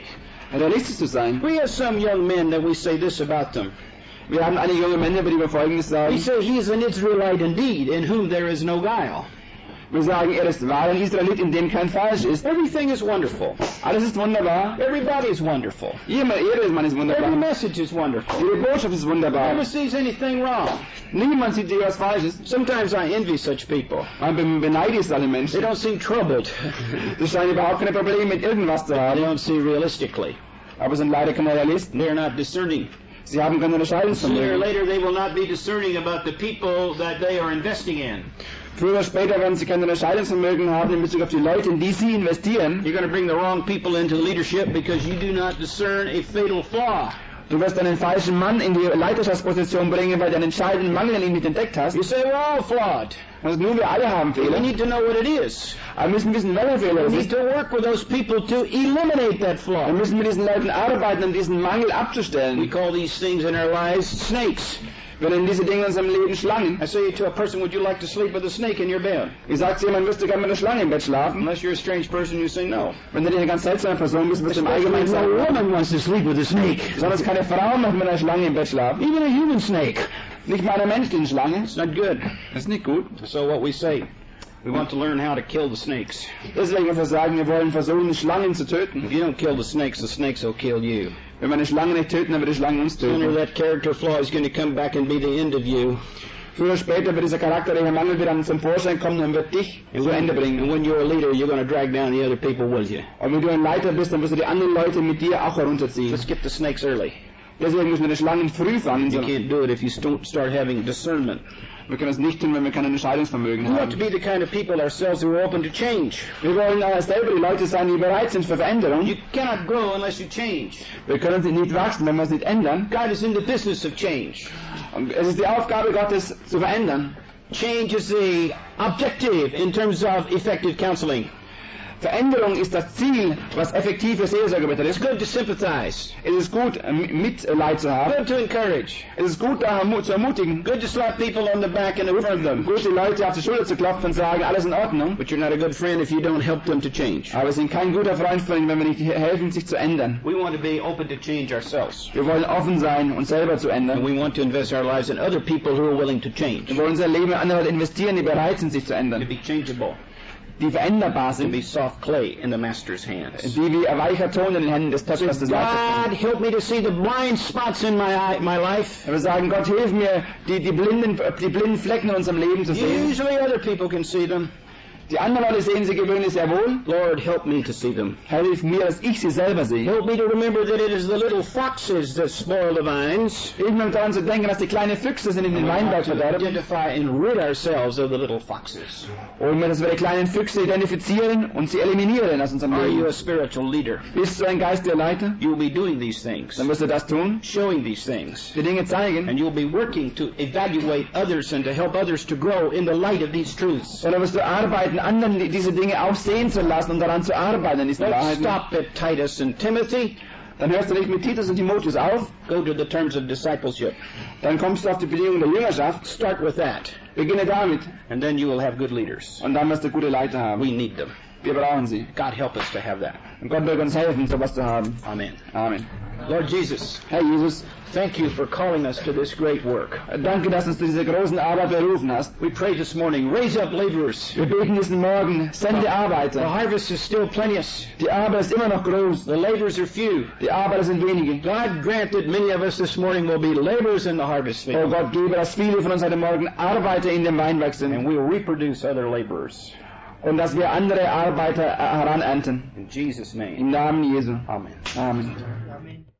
Speaker 1: realistisch zu sein.
Speaker 2: We have some young men that we say this about them.
Speaker 1: Wir haben einige junge Männer, über die wir Folgendes
Speaker 2: We
Speaker 1: sagen.
Speaker 2: say he is an Israelite indeed, in whom there is no guile.
Speaker 1: Wir sagen, er ist wahr ein Israelit, in dem kein Falsch ist.
Speaker 2: Everything is wonderful.
Speaker 1: Alles ist wunderbar.
Speaker 2: Everybody is wonderful.
Speaker 1: Jeder, jedes Mann ist
Speaker 2: Every
Speaker 1: wunderbar.
Speaker 2: message is wonderful.
Speaker 1: Jede Botschaft ist wunderbar.
Speaker 2: Never sees anything wrong.
Speaker 1: Niemand sieht dir was Falsches.
Speaker 2: Sometimes I envy such people.
Speaker 1: Man be- beneidet alle
Speaker 2: They
Speaker 1: Menschen.
Speaker 2: don't seem troubled.
Speaker 1: Sie scheinen überhaupt keine Probleme mit irgendwas zu
Speaker 2: They
Speaker 1: haben.
Speaker 2: don't see realistically.
Speaker 1: Aber sind leider keine Realisten.
Speaker 2: They're not discerning.
Speaker 1: Sie haben keine
Speaker 2: Sooner or
Speaker 1: Unterscheidungsvermögen.
Speaker 2: later they will not be discerning about the people that they are investing in.
Speaker 1: Früher oder später werden sie kein Unterscheidungsvermögen haben in Bezug auf die Leute, in die sie investieren.
Speaker 2: You're going to bring the wrong people into leadership because you do not discern a fatal flaw.
Speaker 1: Du wirst einen falschen Mann in die Leiterschaftsposition bringen, weil du einen entscheidenden Mangel in ihm nicht entdeckt hast.
Speaker 2: You say we're all flawed.
Speaker 1: Also nur wir alle haben
Speaker 2: We
Speaker 1: Fehler.
Speaker 2: need to know what it is.
Speaker 1: Aber wir müssen wissen, welcher Fehler
Speaker 2: We
Speaker 1: es
Speaker 2: need
Speaker 1: ist.
Speaker 2: to work with those people to eliminate that
Speaker 1: Wir
Speaker 2: flaw.
Speaker 1: müssen mit diesen Leuten arbeiten, um diesen Mangel
Speaker 2: We
Speaker 1: abzustellen.
Speaker 2: call these things in our lives snakes.
Speaker 1: Wir nennen diese Dinge in unserem Leben Schlangen.
Speaker 2: I say to a person, would you like to sleep with a snake in your bed?
Speaker 1: Ich sage zu jemandem, wirst du gerne mit einer Schlange im Bett schlafen?
Speaker 2: Unless you're a strange person, you say no.
Speaker 1: Wenn du eine ganz seltsame Person bist, wirst du im
Speaker 2: Especially
Speaker 1: Allgemeinen
Speaker 2: no
Speaker 1: sagen,
Speaker 2: woman wants to sleep with a snake.
Speaker 1: besonders keine Frau möchte mit einer Schlange im Bett schlafen.
Speaker 2: Even a human snake.
Speaker 1: Nicht mal eine menschliche Schlange.
Speaker 2: It's not good.
Speaker 1: Das ist nicht gut.
Speaker 2: So what we say, we want to learn how to kill the snakes.
Speaker 1: Deswegen müssen wir sagen, wir wollen versuchen, Schlangen zu töten.
Speaker 2: If you don't kill the snakes, the snakes will kill you.
Speaker 1: Wenn wir eine Schlange nicht töten, dann wird die Schlange uns
Speaker 2: Sooner
Speaker 1: töten.
Speaker 2: that character flaw is going to come back and be the end of you.
Speaker 1: Früher oder später wird dieser charakterliche Mangel wieder zum Vorschein kommen und wird dich zu Ende
Speaker 2: And
Speaker 1: bringen.
Speaker 2: when you're a leader, you're going to drag down the other people with you.
Speaker 1: Und wenn du ein Leiter bist, dann wirst du die anderen Leute mit dir auch herunterziehen.
Speaker 2: Let's get the snakes early.
Speaker 1: Deswegen müssen wir die Schlangen früh fangen.
Speaker 2: You can't do it if you don't start having discernment.
Speaker 1: Wir können es nicht tun, wenn wir kein Entscheidungsvermögen
Speaker 2: We want to
Speaker 1: haben.
Speaker 2: be the kind of people ourselves who are open to change.
Speaker 1: Wir wollen äh, selber die Leute sein, die bereit sind für Veränderung.
Speaker 2: You cannot grow unless you change.
Speaker 1: Wir können nicht wachsen, wenn wir es nicht ändern.
Speaker 2: God is in the business of change.
Speaker 1: Und es ist die Aufgabe Gottes, zu verändern.
Speaker 2: Change is the objective in terms of effective counseling.
Speaker 1: Veränderung ist das Ziel, was effektive Seelsorge betrifft.
Speaker 2: It's good to sympathize.
Speaker 1: Es ist gut, äh, Mitleid zu haben.
Speaker 2: Good to encourage.
Speaker 1: Es ist gut, da zu ermutigen.
Speaker 2: Good to slap people on the back and affirm them.
Speaker 1: Gut, die Leute auf die Schulter zu klopfen und sagen, alles in Ordnung.
Speaker 2: But you're not a good friend if you don't help them to change.
Speaker 1: Aber wir sind kein guter Freund von ihnen, wenn wir nicht helfen, sich zu ändern.
Speaker 2: We want to be open to change ourselves.
Speaker 1: Wir wollen offen sein, uns selber zu
Speaker 2: And
Speaker 1: ändern.
Speaker 2: we want to invest our lives in other people who are willing to
Speaker 1: Wir
Speaker 2: change.
Speaker 1: wollen unser Leben in andere investieren, die bereit sind, sich zu
Speaker 2: To
Speaker 1: ändern.
Speaker 2: be changeable.
Speaker 1: Die veränderbar
Speaker 2: To be
Speaker 1: sind.
Speaker 2: soft clay in the master's hands.
Speaker 1: Die wie ein weicher Ton in den Händen des Töpfers des Leiters
Speaker 2: God,
Speaker 1: sind.
Speaker 2: help me to see the blind spots in my eye, my life.
Speaker 1: Wir sagen, Gott, hilf mir, die, die, blinden, die blinden Flecken in unserem Leben zu sehen.
Speaker 2: Usually other people can see them.
Speaker 1: Die anderen Leute sehen sie gewöhnlich sehr wohl.
Speaker 2: Lord, help me to see them.
Speaker 1: Herr, hilf mir, dass ich sie selber sehe.
Speaker 2: Help me to remember that it is the little foxes that spoil the vines.
Speaker 1: Hilf mir daran zu denken, dass die kleinen Füchse sind, in den
Speaker 2: We
Speaker 1: Weinberg
Speaker 2: want to
Speaker 1: verderben.
Speaker 2: identify and rid ourselves of the little foxes.
Speaker 1: Und dass wir die kleinen Füchse identifizieren und sie eliminieren aus unserem
Speaker 2: Are you
Speaker 1: Leben.
Speaker 2: a spiritual leader?
Speaker 1: Bist du ein geistlicher Leiter?
Speaker 2: You'll be doing these things,
Speaker 1: Dann wirst du das tun,
Speaker 2: showing these things,
Speaker 1: die Dinge zeigen.
Speaker 2: and you'll be working to evaluate others and to help others to grow in the light of these truths.
Speaker 1: Und dann wirst du arbeiten, anderen die- diese Dinge auch sehen zu lassen und daran zu arbeiten in diesen
Speaker 2: Don't
Speaker 1: Wahrheiten.
Speaker 2: stop at Titus and Timothy.
Speaker 1: Dann hörst du nicht mit Titus und Timotheus auf,
Speaker 2: Go to the terms of discipleship.
Speaker 1: dann kommst du auf die Bedingungen der Jüngerschaft.
Speaker 2: Start with that,
Speaker 1: Beginne damit
Speaker 2: and then you will have good leaders.
Speaker 1: und dann wirst du gute Leiter haben.
Speaker 2: We need them.
Speaker 1: Wir brauchen sie.
Speaker 2: God help us to have that.
Speaker 1: Und Gott wird uns helfen, sowas zu haben.
Speaker 2: Amen.
Speaker 1: Amen.
Speaker 2: Lord Jesus,
Speaker 1: Herr Jesus,
Speaker 2: thank you for calling us to this great work.
Speaker 1: danke, dass du uns zu dieser großen Arbeit berufen hast.
Speaker 2: We pray this morning, raise up laborers.
Speaker 1: Wir beten diesen Morgen, sende
Speaker 2: The
Speaker 1: Arbeiter.
Speaker 2: harvest is still plenteous.
Speaker 1: Die Arbeit ist immer noch groß.
Speaker 2: The laborers are few.
Speaker 1: Die Arbeiter sind wenige.
Speaker 2: God grant that many of us this morning will be laborers in the harvest
Speaker 1: Oh
Speaker 2: field.
Speaker 1: Gott, gebe, dass viele von uns heute Morgen Arbeiter in dem Weinberg sind.
Speaker 2: And we will reproduce other laborers.
Speaker 1: Und dass wir andere Arbeiter äh, heranernten.
Speaker 2: In Jesus' name.
Speaker 1: Im Namen Jesu.
Speaker 2: Amen.
Speaker 1: Amen.